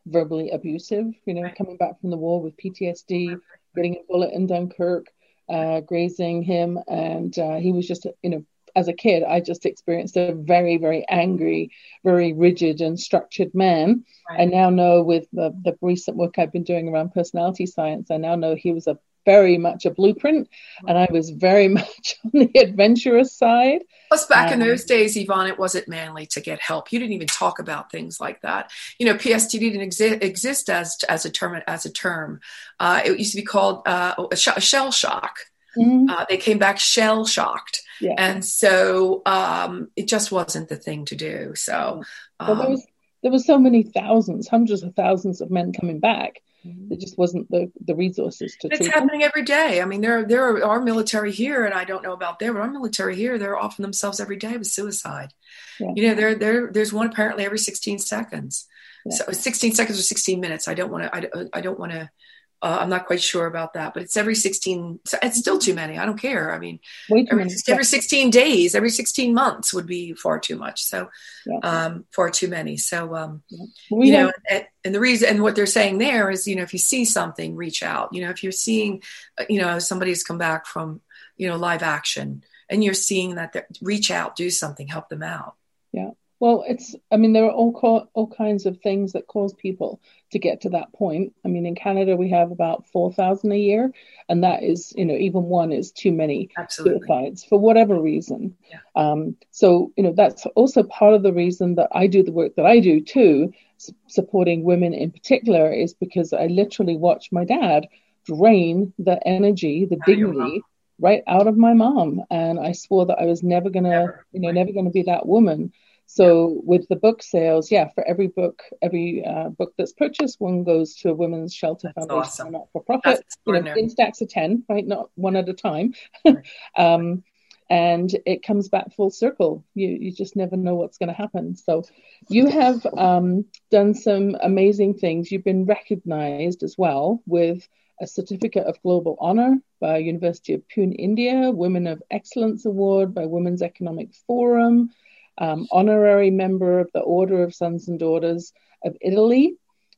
verbally abusive, you know, Right. coming back from the war with P T S D, getting a bullet in Dunkirk, uh, grazing him. And uh, he was just, you know, as a kid, I just experienced a very, very angry, very rigid and structured man. I Right. now know with the, the recent work I've been doing around personality science, I now know he was a very much a blueprint, and I was very much on the adventurous side. Plus, back in Um, those days, Yvonne, it wasn't manly to get help. You didn't even talk about things like that. You know, P S T D didn't exist, exist as as a term. As a term, uh, it used to be called uh, a, sh- a shell shock. mm, Uh, they came back shell shocked, yeah. and so um, it just wasn't the thing to do. So, Well, there um, was there were so many thousands, hundreds of thousands of men coming back. There just wasn't the the resources to it's treat them. happening every day. I mean, there there are our military here, and I don't know about there, but our military here, they're offing themselves every day with suicide. Yeah, You know, there there there's one apparently every sixteen seconds. yeah. So sixteen seconds or sixteen minutes. I don't want to. I, I don't want to. Uh, I'm not quite sure about that, but it's every sixteen. It's still too many. I don't care. I mean, Way too every many. every Yeah, sixteen days, every sixteen months would be far too much. So, yeah, um, far too many. So, um, yeah. you We know, have and, and the reason and what they're saying there is, you know, if you see something, reach out. You know, if you're seeing, uh, you know, somebody's come back from, you know, live action, and you're seeing that, reach out, do something, help them out. Yeah. Well, it's, I mean, there are all co- all kinds of things that cause people to get to that point. I mean, in Canada, we have about four thousand a year, and that is, you know, even one is too many Absolutely. suicides for whatever reason. Yeah. Um, so, you know, that's also part of the reason that I do the work that I do too, s- supporting women in particular, is because I literally watch my dad drain the energy, the Out of your dignity right out of my mom. And I swore that I was never gonna, Never. you know, Right. never gonna be that woman. So with the book sales, yeah, for every book, every uh, book that's purchased, one goes to a women's shelter That's foundation, awesome. not for profit. That's You know, extraordinary. in stacks of ten, right? Not one at a time. Right. um, and it comes back full circle. You you just never know what's going to happen. So you have um, done some amazing things. You've been recognized as well with a Certificate of Global Honor by University of Pune, India, Women of Excellence Award by Women's Economic Forum, um, honorary member of the Order of Sons and Daughters of Italy,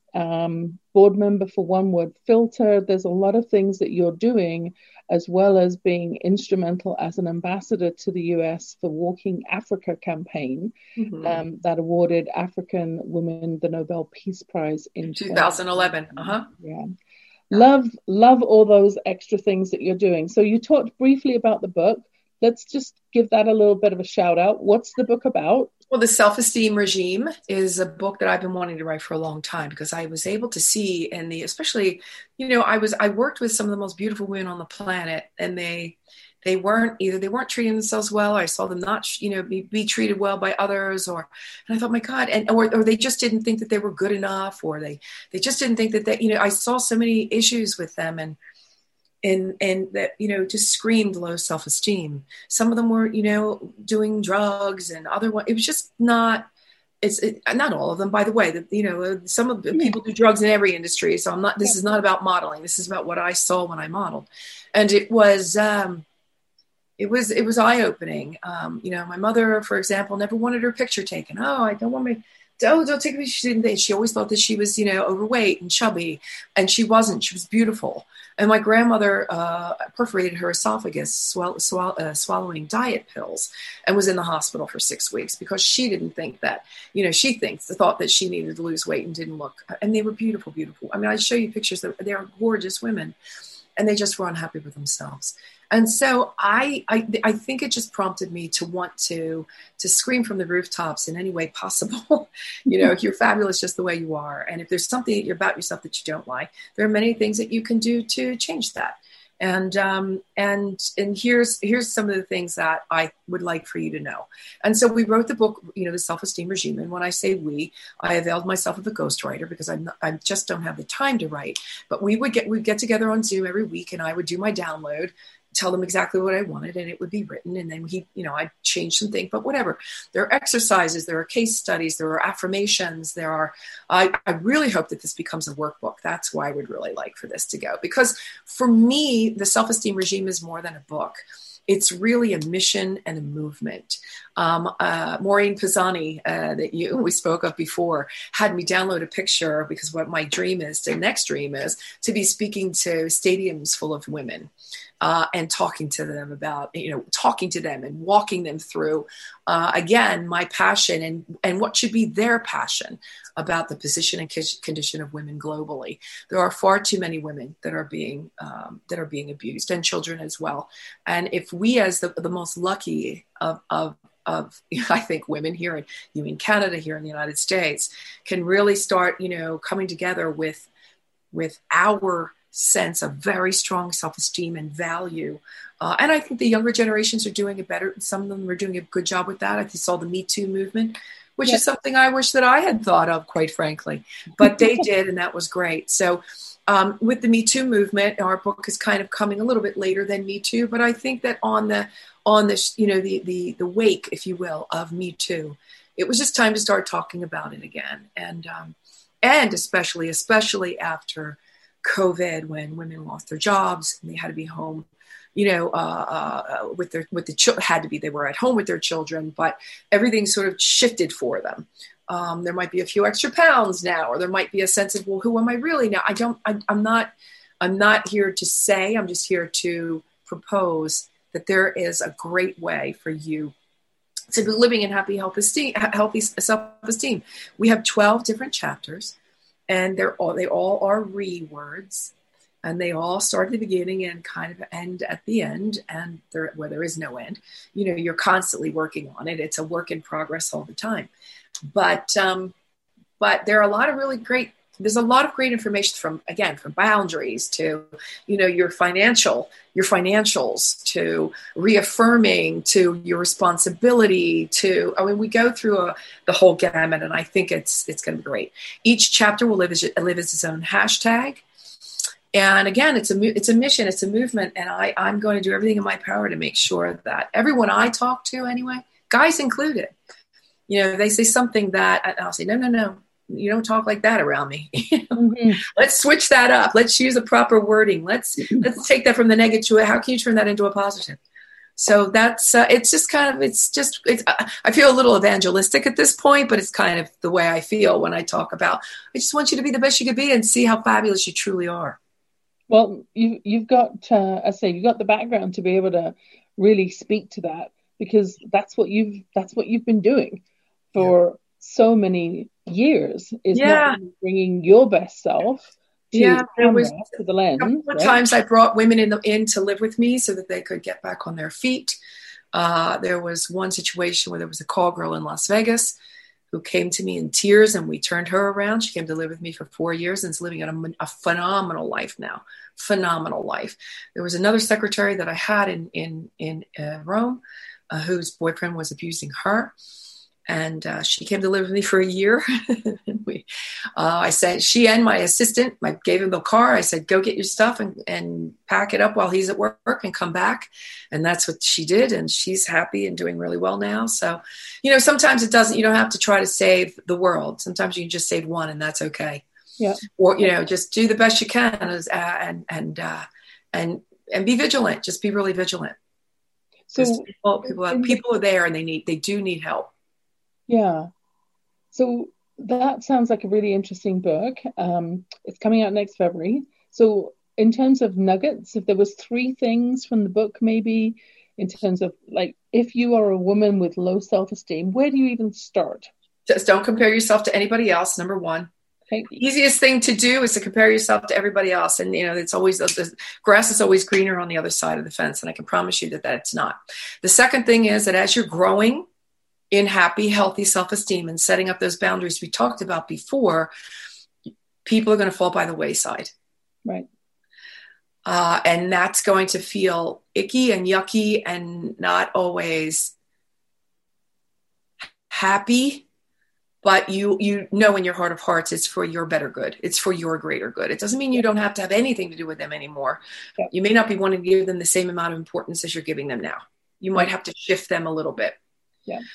um, board member for One Word Filter. There's a lot of things that you're doing, as well as being instrumental as an ambassador to the U S for Walking Africa campaign, Mm-hmm. um, that awarded African women the Nobel Peace Prize in twenty eleven. Uh-huh. Yeah. Love, love all those extra things that you're doing. So you talked briefly about the book. Let's just give that a little bit of a shout out. What's the book about? Well, The Self-Esteem Regime is a book that I've been wanting to write for a long time, because I was able to see in the, especially, you know, I was, I worked with some of the most beautiful women on the planet, and they, they weren't either, they weren't treating themselves well. I saw them not, you know, be, be treated well by others, or, and I thought, my God, and, or, or they just didn't think that they were good enough, or they, they just didn't think that they, you know, I saw so many issues with them, and, and, and that, you know, just screamed low self-esteem. Some of them were, you know, doing drugs, and other one, it was just not, it's it, not all of them, by the way, that, you know, some of the people do drugs in every industry. So I'm not, this is not about modeling. This is about what I saw when I modeled. And it was, um, it was, it was eye-opening. Um, you know, my mother, for example, never wanted her picture taken. Oh, I don't want my, oh, don't take me. She didn't think, she always thought that she was, you know, overweight and chubby, and she wasn't. She was beautiful. And my grandmother uh, perforated her esophagus swall- swall- uh, swallowing diet pills, and was in the hospital for six weeks because she didn't think that, you know, she thinks the thought that she needed to lose weight and didn't look. And they were beautiful, beautiful. I mean, I show you pictures. That they are gorgeous women, and they just were unhappy with themselves. And so I, I, I think it just prompted me to want to, to scream from the rooftops in any way possible. You know, you're fabulous just the way you are. And if there's something about yourself that you don't like, there are many things that you can do to change that. And, um, and, and here's, here's some of the things that I would like for you to know. And so we wrote the book, you know, The Self-Esteem Regime. And when I say we, I availed myself of a ghostwriter, because I'm not, I just don't have the time to write. But we would get, we'd get together on Zoom every week, and I would do my download, tell them exactly what I wanted, and it would be written. And then he, you know, I'd change some things, but whatever. There are exercises, there are case studies, there are affirmations, there are, I, I really hope that this becomes a workbook. That's why I would really like for this to go. Because for me, The Self-Esteem Regime is more than a book. it's really a mission and a movement. Um, uh, Maureen Pisani, uh, that you we spoke of before, had me download a picture because what my dream is, the next dream is to be speaking to stadiums full of women uh, and talking to them about, you know, talking to them and walking them through, uh, again, my passion and, and what should be their passion about the position and condition of women globally. There are far too many women that are being um, that are being abused, and children as well. And if we, as the, the most lucky of, of of I think women here in you in Canada, here in the United States, can really start, you know, coming together with with our sense of very strong self-esteem and value. Uh, and I think the younger generations are doing a better. Some of them are doing a good job with that. I saw the Me Too movement, which yes. is something I wish that I had thought of, quite frankly, but they did, and that was great. So um, with the Me Too movement, our book is kind of coming a little bit later than Me Too, but I think that on the on this, you know, the the the wake, if you will, of Me Too, it was just time to start talking about it again, and um, and especially especially after COVID, when women lost their jobs and they had to be home. You know, uh, uh, with their with the children, had to be, they were at home with their children, but everything sort of shifted for them. Um, there might be a few extra pounds now, or there might be a sense of, well, who am I really now? I don't, I, I'm not, I'm not here to say, I'm just here to propose that there is a great way for you to be living in happy, healthy, esteem, healthy self-esteem. We have twelve different chapters, and they're all, they all are re-words. And they all start at the beginning and kind of end at the end, and there, where there is no end. You know, you're constantly working on it. It's a work in progress all the time. But um, but there are a lot of really great, there's a lot of great information from, again, from boundaries to, you know, your financial, your financials, to reaffirming, to your responsibility, to, I mean, we go through a, the whole gamut, and I think it's it's going to be great. Each chapter will live as, live as its own hashtag. And again, it's a it's a mission, it's a movement, and I, I'm going to do everything in my power to make sure that everyone I talk to, anyway, guys included, you know, they say something that, and I'll say, no, no, no, you don't talk like that around me. Mm-hmm. Let's switch that up. Let's use the proper wording. Let's let's take that from the negative to a, how can you turn that into a positive? So that's uh, it's just kind of it's just it's, I feel a little evangelistic at this point, but it's kind of the way I feel when I talk about. I just want you to be the best you could be and see how fabulous you truly are. Well, you, you've got, uh, I say, you've got the background to be able to really speak to that, because that's what you've that's what you've been doing for yeah. so many years. Is yeah. not bringing your best self to yeah, the camera, was, to the lens. A couple of right? times I brought women in the, in to live with me so that they could get back on their feet. Uh, there was one situation where there was a call girl in Las Vegas who came to me in tears, and we turned her around. She came to live with me for four years and is living a, a phenomenal life now. Phenomenal life. There was another secretary that I had in in in uh, Rome, uh, whose boyfriend was abusing her, and uh, she came to live with me for a year. we, uh, I said, she and my assistant, I gave him the car. I said, go get your stuff and and pack it up while he's at work and come back. And that's what she did, and she's happy and doing really well now. So, you know, sometimes it doesn't. You don't have to try to save the world. Sometimes you can just save one, and that's okay. Yeah. Or, you know, just do the best you can, as, uh, and and uh, and and be vigilant. Just be really vigilant. So people people, have, people are there, and they need they do need help. Yeah. So that sounds like a really interesting book. Um, it's coming out next February. So in terms of nuggets, if there was three things from the book, maybe in terms of, like, if you are a woman with low self-esteem, where do you even start? Just don't compare yourself to anybody else. Number one. The easiest thing to do is to compare yourself to everybody else. And, you know, it's always, the grass is always greener on the other side of the fence. And I can promise you that that's not. The second thing is that as you're growing in happy, healthy self-esteem and setting up those boundaries we talked about before, people are going to fall by the wayside. Right. Uh, and that's going to feel icky and yucky and not always happy. But you you know in your heart of hearts, it's for your better good. It's for your greater good. It doesn't mean you don't have to have anything to do with them anymore. Yeah. You may not be wanting to give them the same amount of importance as you're giving them now. You might have to shift them a little bit. Yeah.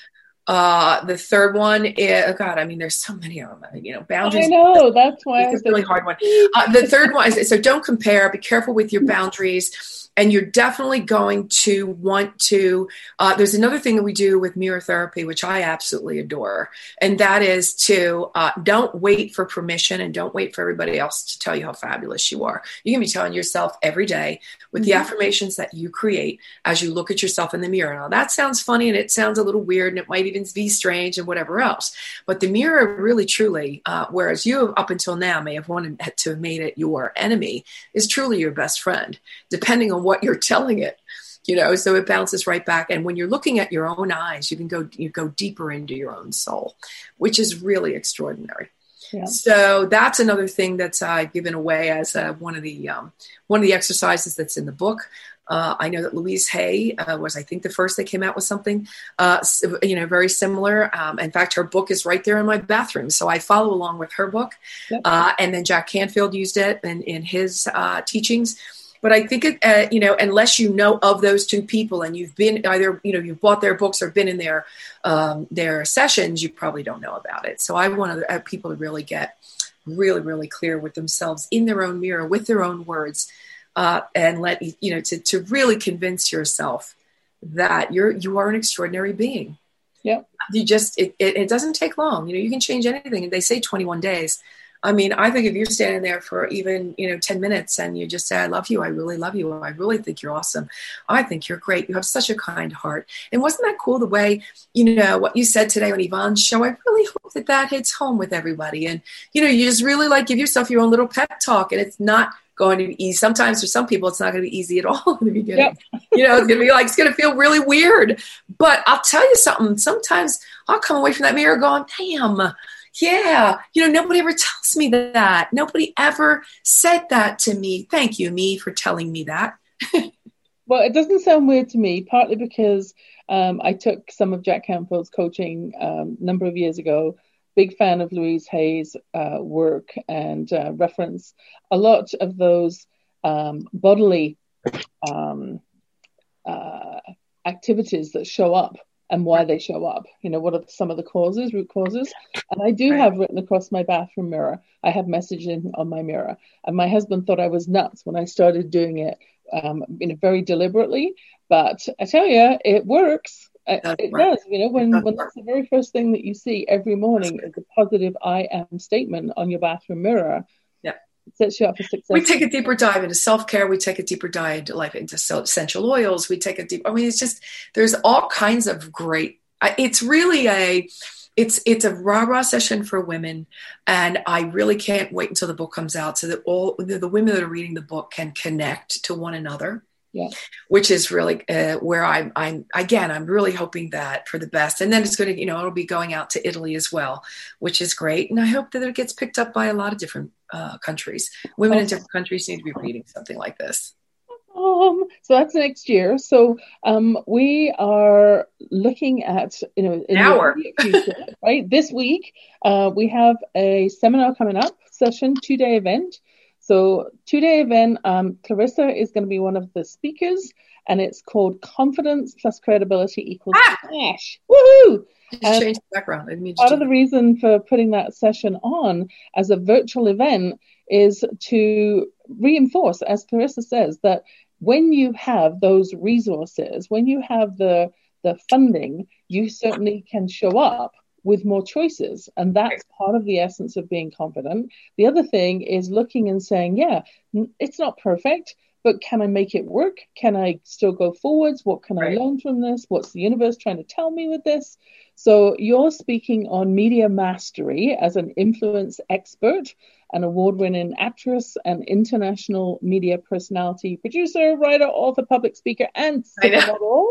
Uh, the third one is, oh God, I mean, there's so many of them, you know, boundaries. I know, that's why it's a really hard one. Uh, the third one is, so don't compare, be careful with your boundaries. And you're definitely going to want to, uh, there's another thing that we do with mirror therapy, which I absolutely adore. And that is to uh, don't wait for permission and don't wait for everybody else to tell you how fabulous you are. You can be telling yourself every day with the affirmations that you create as you look at yourself in the mirror. Now that sounds funny and it sounds a little weird and it might even be strange and whatever else. But the mirror really truly, uh, whereas you up until now may have wanted to have made it your enemy, is truly your best friend, depending on what you're telling it, you know, so it bounces right back. And when you're looking at your own eyes, you can go, you go deeper into your own soul, which is really extraordinary. Yeah. So that's another thing that's uh, given away as uh, one of the, um, one of the exercises that's in the book. Uh, I know that Louise Hay uh, was, I think, the first that came out with something, uh, you know, very similar. Um, in fact, her book is right there in my bathroom. So I follow along with her book. Yep. Uh, and then Jack Canfield used it in, in his uh, teachings. But I think, it, uh, you know, unless you know of those two people and you've been either, you know, you've bought their books or been in their um, their sessions, you probably don't know about it. So I want uh, people to really get really, really clear with themselves in their own mirror, with their own words, uh, and let, you know, to, to really convince yourself that you're you are an extraordinary being. Yeah. You just, it, it, it doesn't take long. You know, you can change anything. And they say twenty-one days. I mean, I think if you're standing there for even, you know, ten minutes and you just say, I love you. I really love you. I really think you're awesome. I think you're great. You have such a kind heart. And wasn't that cool the way, you know, what you said today on Yvonne's show? I really hope that that hits home with everybody. And, you know, you just really like give yourself your own little pep talk, and it's not going to be easy. Sometimes for some people, it's not going to be easy at all in the beginning. Yep. You know, it's going to be like, it's going to feel really weird. But I'll tell you something. Sometimes I'll come away from that mirror going, damn, yeah, you know, nobody ever tells me that. Nobody ever said that to me. Thank you, me, for telling me that. Well, it doesn't sound weird to me, partly because um, I took some of Jack Canfield's coaching um, a number of years ago. Big fan of Louise Hay's uh, work, and uh, reference a lot of those um, bodily um, uh, activities that show up and why they show up. You know, what are some of the causes, root causes? And I do have written across my bathroom mirror, I have messaging on my mirror. And my husband thought I was nuts when I started doing it, um, you know, very deliberately. But I tell you, it works. It, it does. You know, when, when that's the very first thing that you see every morning is a positive I am statement on your bathroom mirror. Yeah. Sets you up for success. We take a deeper dive into self-care. We take a deeper dive into life, into essential oils. We take a deep, I mean, it's just, there's all kinds of great, it's really a, it's, it's a rah-rah session for women. And I really can't wait until the book comes out so that all the, the women that are reading the book can connect to one another. Yeah. Which is really uh, where I'm, I'm, again, I'm really hoping that for the best. And then it's going to, you know, it'll be going out to Italy as well, which is great. And I hope that it gets picked up by a lot of different uh, countries. Women oh. in different countries need to be reading something like this. Um, so that's next year. So um, we are looking at, you know, in Hour. the future, right? This week, uh, we have a seminar coming up, session, two-day event. So two-day event, um, Clarissa is going to be one of the speakers, and it's called Confidence Plus Credibility Equals ah! Cash. Woohoo! Just um, change the background. I mean, part of the reason for putting that session on as a virtual event is to reinforce, as Clarissa says, that when you have those resources, when you have the the funding, you certainly can show up with more choices. And that's part of the essence of being confident. The other thing is looking and saying, yeah, it's not perfect, but can I make it work? Can I still go forwards? What can right. I learn from this? What's the universe trying to tell me with this? So you're speaking on media mastery as an influence expert, an award-winning actress, an international media personality, producer, writer, author, public speaker, and supermodel.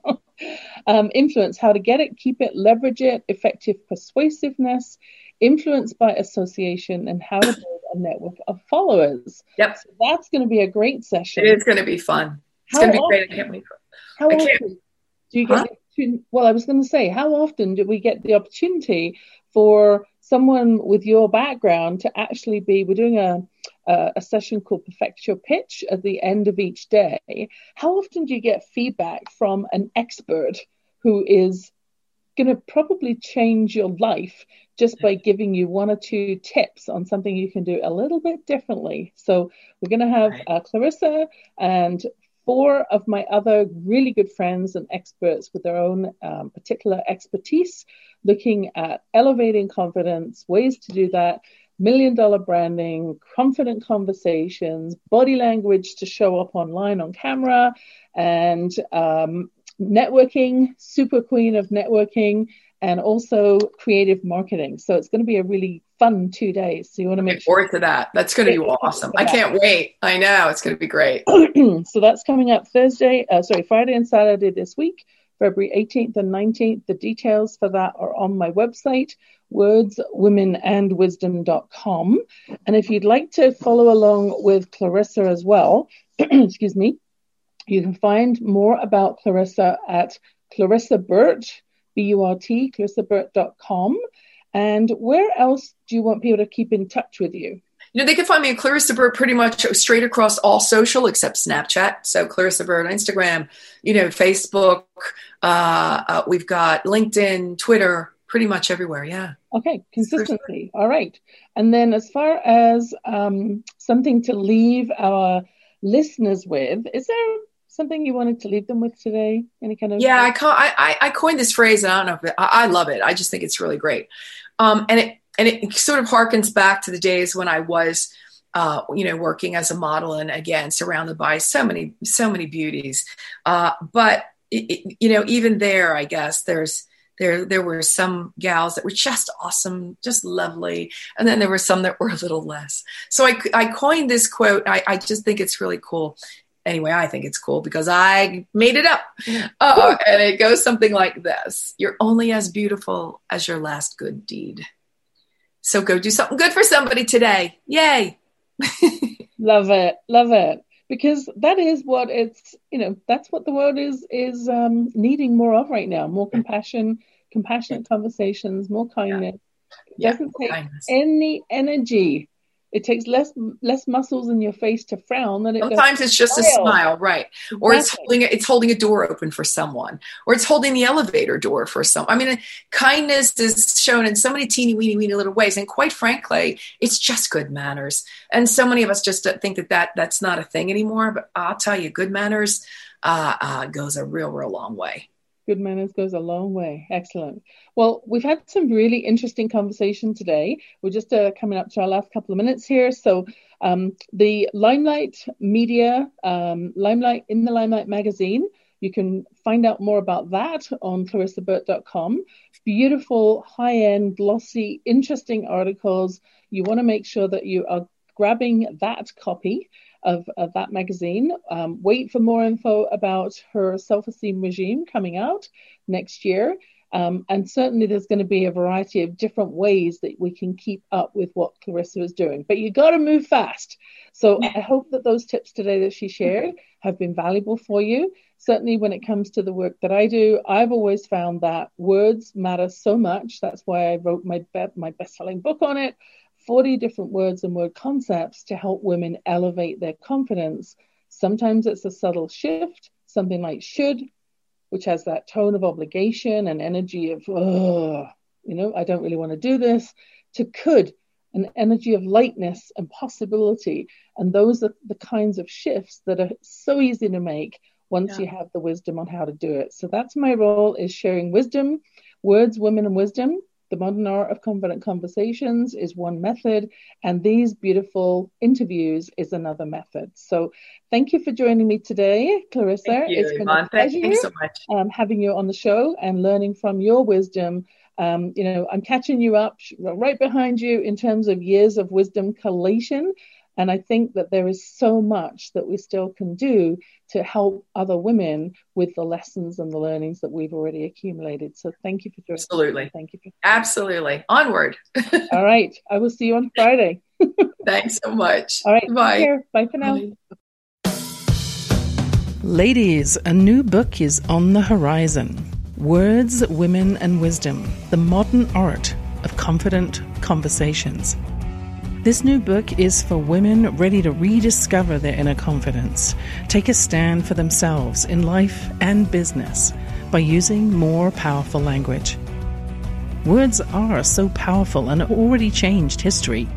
um, influence, how to get it, keep it, leverage it, effective persuasiveness, influence by association, and how to build a network of followers. Yep. So that's going to be a great session. It is going to be fun. It's going to be often, great. I can't wait for it. How I often can't. do you get huh? the, well, I was going to say, how often do we get the opportunity for someone with your background to actually be, we're doing a, a, a session called Perfect Your Pitch at the end of each day. How often do you get feedback from an expert who is going to probably change your life just by giving you one or two tips on something you can do a little bit differently. So we're going to have uh, Clarissa and four of my other really good friends and experts with their own um, particular expertise, looking at elevating confidence, ways to do that, million dollar branding, confident conversations, body language to show up online on camera, and um, networking, super queen of networking, and also creative marketing. So it's going to be a really fun two days. So you want to make sure. Forward to that. That's going to be awesome. I can't wait. I know it's going to be great. So that's coming up Thursday, uh, sorry, Friday and Saturday this week, February eighteenth and nineteenth. The details for that are on my website, words women and wisdom dot com. And if you'd like to follow along with Clarissa as well, excuse me, you can find more about Clarissa at Clarissa Burt, B U R T, clarissa burt dot com. And where else do you want people to keep in touch with you? You know, they can find me at Clarissa Burt pretty much straight across all social except Snapchat. So Clarissa Burt, Instagram, you know, Facebook. Uh, uh, we've got LinkedIn, Twitter, pretty much everywhere. Yeah. Okay. Consistency. All right. And then as far as um, something to leave our listeners with, is there something you wanted to leave them with today? Any kind of yeah, I, co- I I coined this phrase, and I don't know if it, I, I love it. I just think it's really great, um, and it and it sort of harkens back to the days when I was, uh, you know, working as a model, and again surrounded by so many so many beauties. Uh, but it, it, you know, even there, I guess there's there there were some gals that were just awesome, just lovely, and then there were some that were a little less. So I I coined this quote. I, I just think it's really cool. Anyway, I think it's cool because I made it up. Uh, and it goes something like this. You're only as beautiful as your last good deed. So go do something good for somebody today. Yay. Love it. Love it. Because that is what it's, you know, that's what the world is, is um, needing more of right now. More compassion, compassionate conversations, more kindness. It yeah. doesn't take kindness. any energy. It takes less less muscles in your face to frown than it Sometimes does it's just smile. a smile, right? Exactly. Or it's holding it's holding a door open for someone, or it's holding the elevator door for some. I mean, kindness is shown in so many teeny weeny weeny little ways, and quite frankly, it's just good manners. And so many of us just think that, that that's not a thing anymore. But I'll tell you, good manners uh, uh, goes a real, real long way. Good manners goes a long way. Excellent. Well, we've had some really interesting conversation today. We're just uh, coming up to our last couple of minutes here. So um, the Limelight Media, um, Limelight in the Limelight magazine, you can find out more about that on clarissa burt dot com. Beautiful, high-end, glossy, interesting articles. You want to make sure that you are grabbing that copy Of, of that magazine. Um, wait for more info about her self-esteem regime coming out next year. Um, and certainly there's going to be a variety of different ways that we can keep up with what Clarissa is doing. But you got to move fast. So I hope that those tips today that she shared have been valuable for you. Certainly when it comes to the work that I do, I've always found that words matter so much. That's why I wrote my, be- my best-selling book on it. forty different words and word concepts to help women elevate their confidence. Sometimes it's a subtle shift, something like should, which has that tone of obligation and energy of, oh, you know, I don't really want to do this, to could, an energy of lightness and possibility. And those are the kinds of shifts that are so easy to make once yeah. you have the wisdom on how to do it. So that's my role, is sharing wisdom, words, women, and wisdom. The Modern Art of Confident Conversations is one method, and these beautiful interviews is another method. So thank you for joining me today, Clarissa. Thank you, it's been Yvonne. a pleasure Thank you so much. Um, having you on the show and learning from your wisdom. Um, you know, I'm catching you up right behind you in terms of years of wisdom collation. And I think that there is so much that we still can do to help other women with the lessons and the learnings that we've already accumulated. So thank you for joining. Absolutely. Me. Thank you. For- Absolutely. Onward. All right. I will see you on Friday. Thanks so much. All right. Bye. Take care. Bye for now. Bye. Ladies, a new book is on the horizon. Words, Women and Wisdom, the Modern Art of Confident Conversations. This new book is for women ready to rediscover their inner confidence, take a stand for themselves in life and business by using more powerful language. Words are so powerful and have already changed history.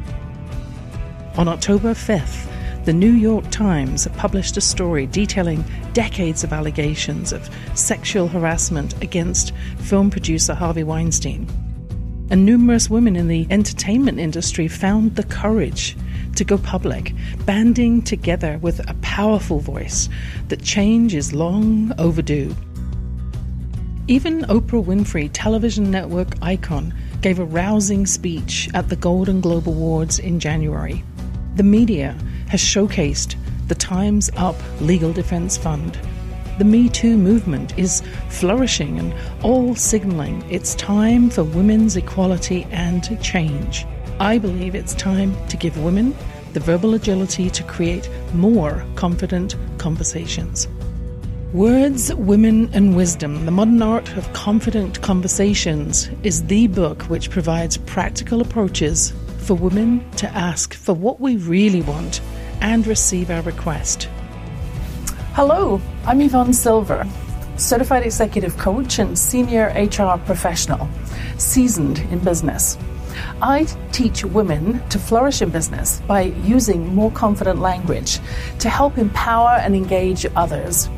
On October fifth, the New York Times published a story detailing decades of allegations of sexual harassment against film producer Harvey Weinstein. And numerous women in the entertainment industry found the courage to go public, banding together with a powerful voice that change is long overdue. Even Oprah Winfrey, television network icon, gave a rousing speech at the Golden Globe Awards in January. The media has showcased the Time's Up Legal Defense Fund. The Me Too movement is flourishing and all signaling it's time for women's equality and change. I believe it's time to give women the verbal agility to create more confident conversations. Words, Women and Wisdom, The Modern Art of Confident Conversations is the book which provides practical approaches for women to ask for what we really want and receive our request. Hello, I'm Yvonne Silver, certified executive coach and senior H R professional, seasoned in business. I teach women to flourish in business by using more confident language to help empower and engage others.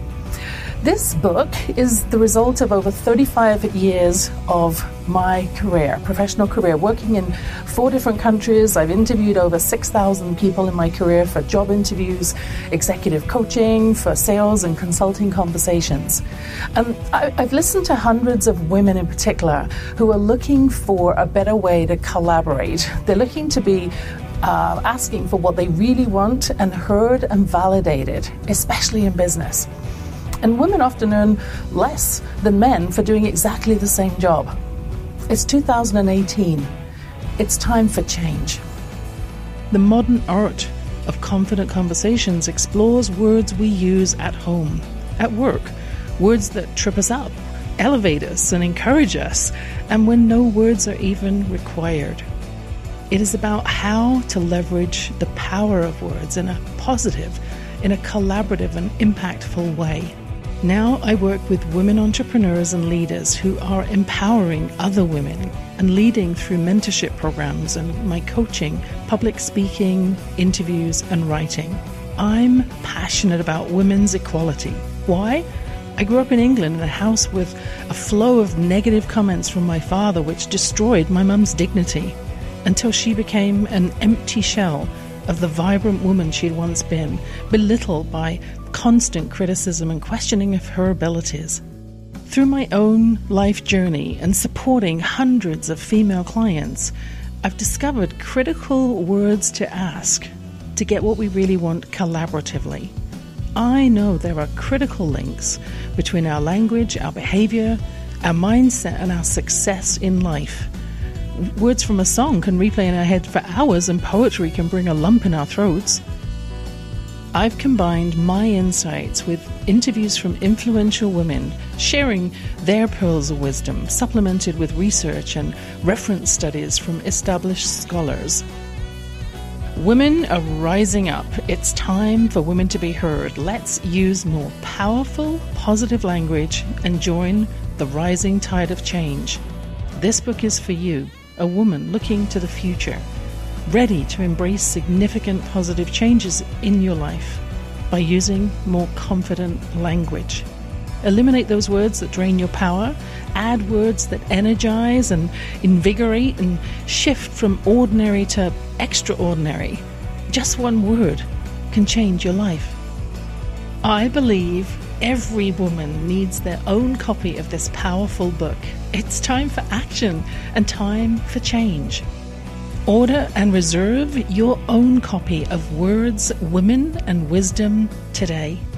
This book is the result of over thirty-five years of my career, professional career, working in four different countries. I've interviewed over six thousand people in my career for job interviews, executive coaching, for sales and consulting conversations. And I, I've listened to hundreds of women in particular who are looking for a better way to collaborate. They're looking to be uh, asking for what they really want and heard and validated, especially in business. And women often earn less than men for doing exactly the same job. It's two thousand eighteen. It's time for change. The Modern Art of Confident Conversations explores words we use at home, at work, words that trip us up, elevate us and encourage us, and when no words are even required. It is about how to leverage the power of words in a positive, in a collaborative and impactful way. Now I work with women entrepreneurs and leaders who are empowering other women and leading through mentorship programs and my coaching, public speaking, interviews and writing. I'm passionate about women's equality. Why? I grew up in England in a house with a flow of negative comments from my father which destroyed my mum's dignity until she became an empty shell of the vibrant woman she'd once been, belittled by constant criticism and questioning of her abilities. Through my own life journey and supporting hundreds of female clients, I've discovered critical words to ask to get what we really want collaboratively. I know there are critical links between our language, our behavior, our mindset, and our success in life. Words from a song can replay in our head for hours, and poetry can bring a lump in our throats. I've combined my insights with interviews from influential women, sharing their pearls of wisdom, supplemented with research and reference studies from established scholars. Women are rising up. It's time for women to be heard. Let's use more powerful, positive language and join the rising tide of change. This book is for you, a woman looking to the future, ready to embrace significant positive changes in your life by using more confident language. Eliminate those words that drain your power, add words that energize and invigorate, and shift from ordinary to extraordinary. Just one word can change your life. I believe every woman needs their own copy of this powerful book. It's time for action and time for change. Order and reserve your own copy of Words, Women and Wisdom today.